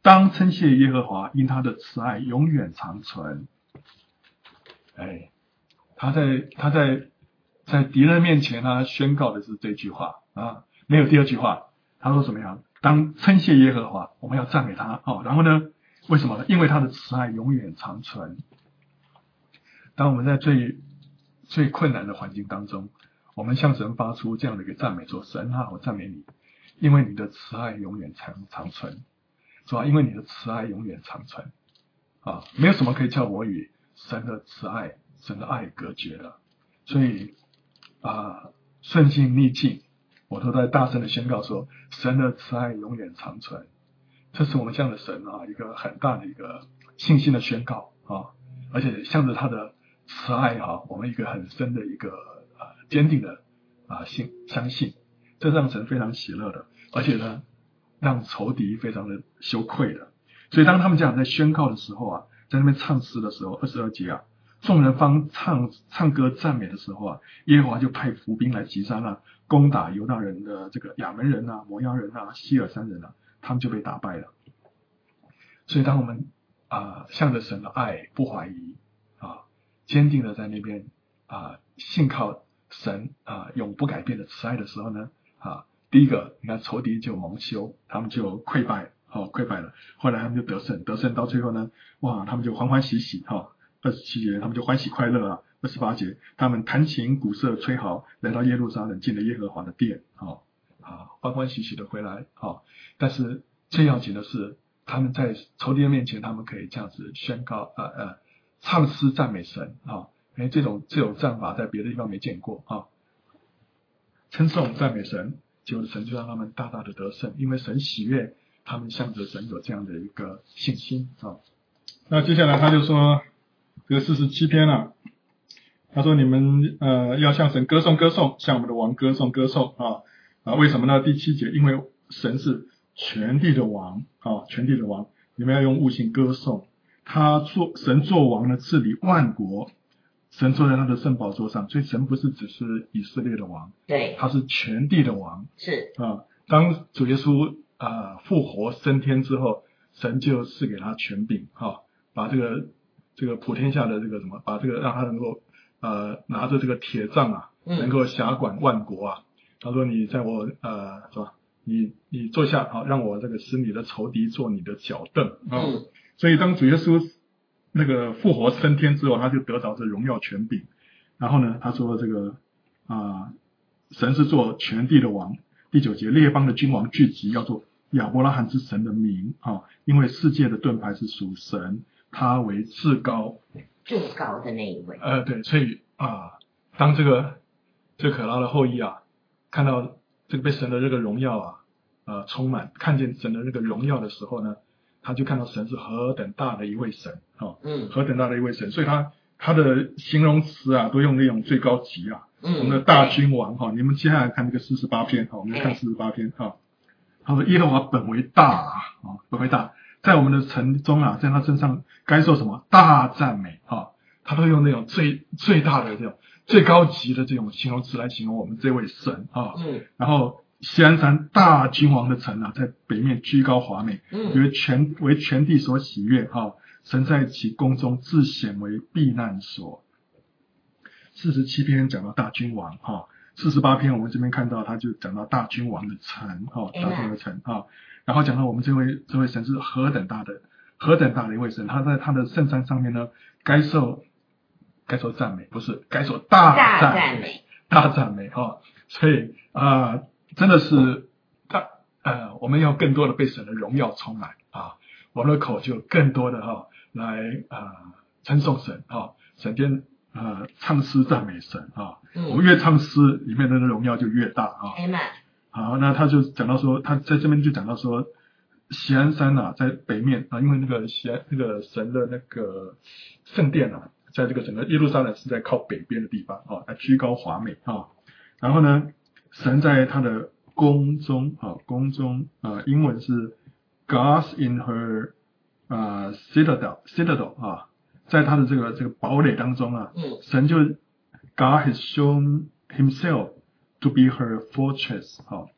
当称谢耶和华，因他的慈爱永远长存。哎，他在他在在敌人面前呢，宣告的是这句话啊，没有第二句话。他说怎么样？当称谢耶和华，我们要赞美他哦。然后呢，为什么呢？因为他的慈爱永远长存。当我们在最最困难的环境当中，我们向神发出这样的一个赞美，说：神啊，我赞美你，因为你的慈爱永远长长存，是吧？因为你的慈爱永远长存啊，没有什么可以叫我与神的慈爱、神的爱隔绝的。所以啊，顺境逆境，我都在大声的宣告说：神的慈爱永远长存。这是我们向着神啊一个很大的一个信心的宣告啊，而且向着他的慈爱啊，我们一个很深的一个啊坚定的啊信相信，这让神非常喜乐的，而且呢，让仇敌非常的羞愧的。所以当他们这样在宣告的时候啊，在那边唱诗的时候，二十二节啊，众人方唱唱歌赞美的时候啊，耶和华就派伏兵来击杀那攻打犹大人的这个亚门人啊、摩押人啊、希尔山人啊，他们就被打败了。所以当我们啊向着神的爱不怀疑啊，坚定的在那边啊信靠神啊永不改变的慈爱的时候呢啊，第一个你看仇敌就蒙羞，他们就溃败，哦溃败了。后来他们就得胜，得胜到最后呢，哇，他们就欢欢喜喜哈。二十七节他们就欢喜快乐啊。二十八节他们弹琴鼓瑟吹号，来到耶路撒冷，进了耶和华的殿，啊啊欢欢喜喜的回来啊。但是最要紧的是，他们在仇敌的面前，他们可以这样子宣告，呃呃，唱诗赞美神啊！哎，这种这种战法在别的地方没见过啊。称颂赞美神，结果神就让他们大大的得胜，因为神喜悦他们向着神有这样的一个信心啊。 那接下来他就说，这个四十七篇啊，他说你们呃要向神歌颂歌颂，向我们的王歌颂歌颂啊啊！为什么呢？第七节，因为神是全地的王啊，全地的王，你们要用悟性歌颂他做神做王呢，治理万国，神坐在他的圣宝座上，所以神不是只是以色列的王， 对， 他是全地的王， 是啊。当主耶稣啊复活升天之后，神就赐给他权柄啊，把这个这个普天下的这个什么，把这个让他能够呃拿着这个铁杖啊，能够辖管万国啊。他说你在我呃是吧？你你坐下啊，让我这个使你的仇敌做你的脚凳啊。 嗯， 所以当主耶稣那个复活升天之后，他就得着这荣耀权柄。然后呢，他说这个啊，神是做全地的王。第九节，列邦的君王聚集，要做亚伯拉罕之神的名啊，因为世界的盾牌是属神，他为至高， 最高的那一位。 呃，对，所以啊，当这个这个可拉的后裔啊，看到这个被神的这个荣耀啊，呃，充满，看见神的这个荣耀的时候呢，他就看到神是何等大的一位神啊， 嗯， 何等大的一位神，所以他他的形容词啊，都用那种最高级啊， 嗯， 我们的大君王哈，你们接下来看这个四十八篇哈，我们看四十八篇哈，他说耶和华本为大啊，本为大，在我们的城中啊，在他身上该受什么大赞美啊，他都用那种最最大的这种最高级的这种形容词来形容我们这位神啊， 嗯， 然后锡安山大君王的城啊，在北面居高华美， 嗯， 为全为全地所喜悦啊，神在其宫中自显为避难所。四十七篇讲到大君王哈，四十八篇我们这边看到他就讲到大君王的城哈，大君王的城啊，然后讲到我们这位这位神是何等大的何等大的一位神，他在他的圣山上面呢，该受该受赞美，不是该受大赞美，大赞美哈，所以啊、呃，真的是大呃，我们要更多的被神的荣耀充满啊，我们的口就更多的哈来啊、呃、称颂神啊，神间。呃，唱诗赞美神啊，嗯、我们越唱诗，里面的荣耀就越大啊。 Amen。 好，那他就讲到说，他在这边就讲到说，锡安山啊，在北面啊，因为那个锡安那个神的那个圣殿啊，在这个整个耶路撒冷是在靠北边的地方啊，居高华美啊。然后呢，神在他的宫中啊，宫中啊，英文是 God's in her 啊、uh, citadel citadel 啊。在他的这个这个堡垒当中啊， 嗯， 神就 God has shown himself to be her fortress 啊，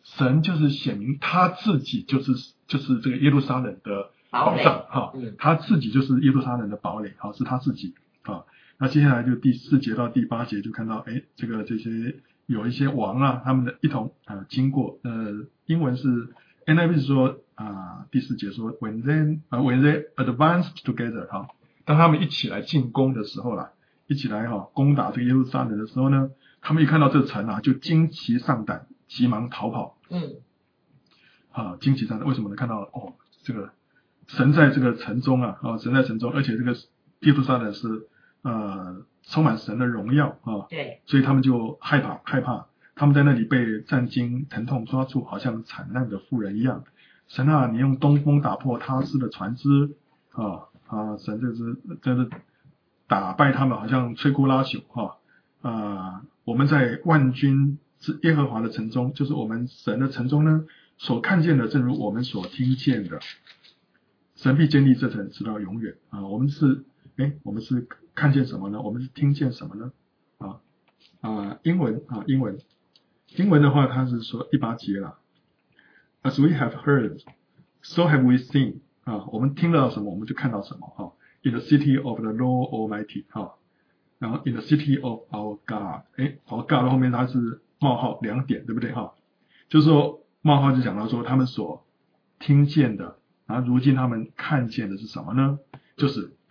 神就是显明他自己就是就是这个耶路撒冷的宝藏哈，他自己就是耶路撒冷的堡垒，好，是他自己啊。那接下来就第四节到第八节就看到，哎，这个这些有一些王啊，他们的一同啊经过，呃，英文是 N I V 是说啊，第四节说 when they 啊 when they advanced together 哈，当他们一起来进攻的时候啦，一起来哈攻打这个耶路撒冷的时候呢，他们一看到这城啊，就惊奇上胆，急忙逃跑。 嗯， 啊，惊奇上胆，为什么呢？看到哦，这个神在这个城中啊，啊，神在城中，而且这个耶路撒冷是呃充满神的荣耀啊， 对， 所以他们就害怕害怕，他们在那里被战惊疼痛抓住，好像惨难的妇人一样。神啊，你用东风打破他施的船只啊啊，神就是真是打败他们，好像摧枯拉朽哈啊！我们在万军之耶和华的城中，就是我们神的城中呢，所看见的，正如我们所听见的，神必坚立这城，直到永远啊！我们是哎，我们是看见什么呢？我们是听见什么呢？啊啊，英文啊，英文，英文的话，它是说第八节啦。As we have heard, so have we seen 啊，我们听到什么，我们就看到什么啊。In the city of the Lord Almighty 啊，然后 in the city of our God， 哎 ，our God 后面它是冒号两点，对不对哈？就是说冒号就讲到说他们所听见的，然后如今他们看见的是什么呢？就是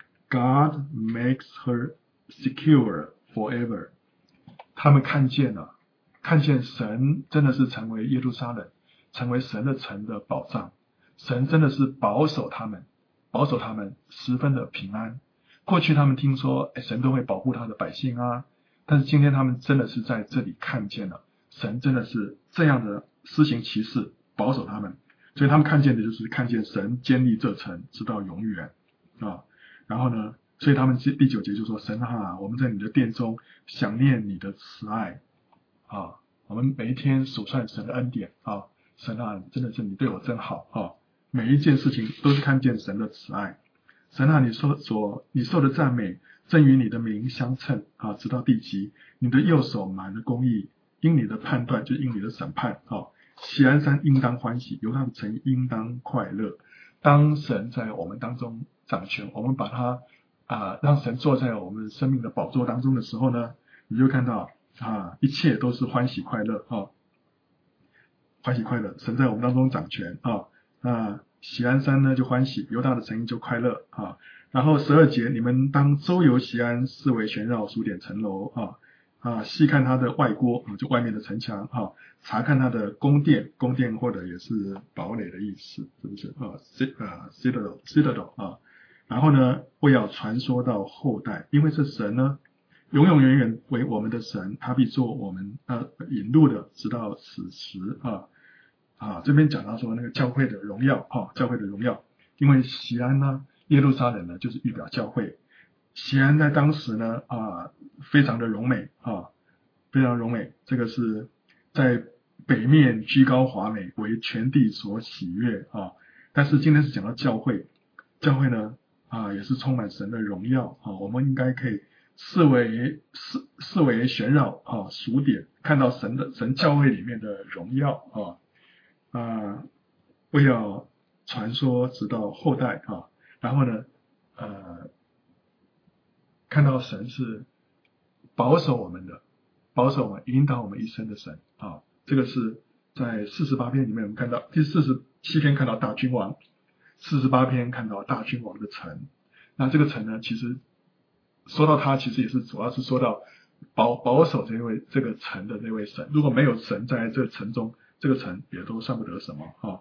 God makes her secure forever， 他们看见了，看见神真的是成为耶路撒冷，成为神的城的保障，神真的是保守他们。保守他们十分的平安。过去他们听说，哎，神都会保护他的百姓啊，但是今天他们真的是在这里看见了，神真的是这样的施行奇事，保守他们。所以他们看见的就是看见神坚立这城，直到永远啊。然后呢，所以他们第九节就说：神啊，我们在你的殿中想念你的慈爱啊，我们每一天数算神的恩典啊，神啊，真的是你对我真好啊。每一件事情都是看见神的慈爱，神啊，你受所你受的赞美正与你的名相称啊，直到地极。你的右手满了公义，因你的判断就因你的审判啊。锡安山应当欢喜，犹大的城应当快乐。当神在我们当中掌权，我们把他啊让神坐在我们生命的宝座当中的时候呢，你就看到啊，一切都是欢喜快乐啊，欢喜快乐，神在我们当中掌权啊。啊，锡安山呢就欢喜，犹大的城邑就快乐啊。然后十二节，你们当周游锡安，四围旋绕，数点城楼啊啊，细看它的外郭啊，就外面的城墙啊，查看它的宫殿，宫殿或者也是堡垒的意思，是不是啊 ？c 啊 citadel citadel 啊。然后呢，为要传说到后代，因为这神呢，永永远远为我们的神，他必做我们呃引路的，直到此时啊。啊，这边讲到说那个教会的荣耀，哈、哦，教会的荣耀，因为锡安呢，耶路撒冷呢，就是预表教会。锡安在当时呢，啊，非常的荣美，啊，非常荣美。这个是在北面居高华美，为全地所喜悦啊。但是今天是讲到教会，教会呢，啊，也是充满神的荣耀啊。我们应该可以视为视视为旋绕啊，数点看到神的神教会里面的荣耀啊。啊，为要传说直到后代啊，然后呢，呃，看到神是保守我们的，保守我们、引导我们一生的神啊。这个是在四十八篇里面我们看到，第四十七篇看到大君王，四十八篇看到大君王的城。那这个城呢，其实说到他，其实也是主要是说到保保守这位这个城的那位神。如果没有神在这城中，这个城也都算不得什么啊。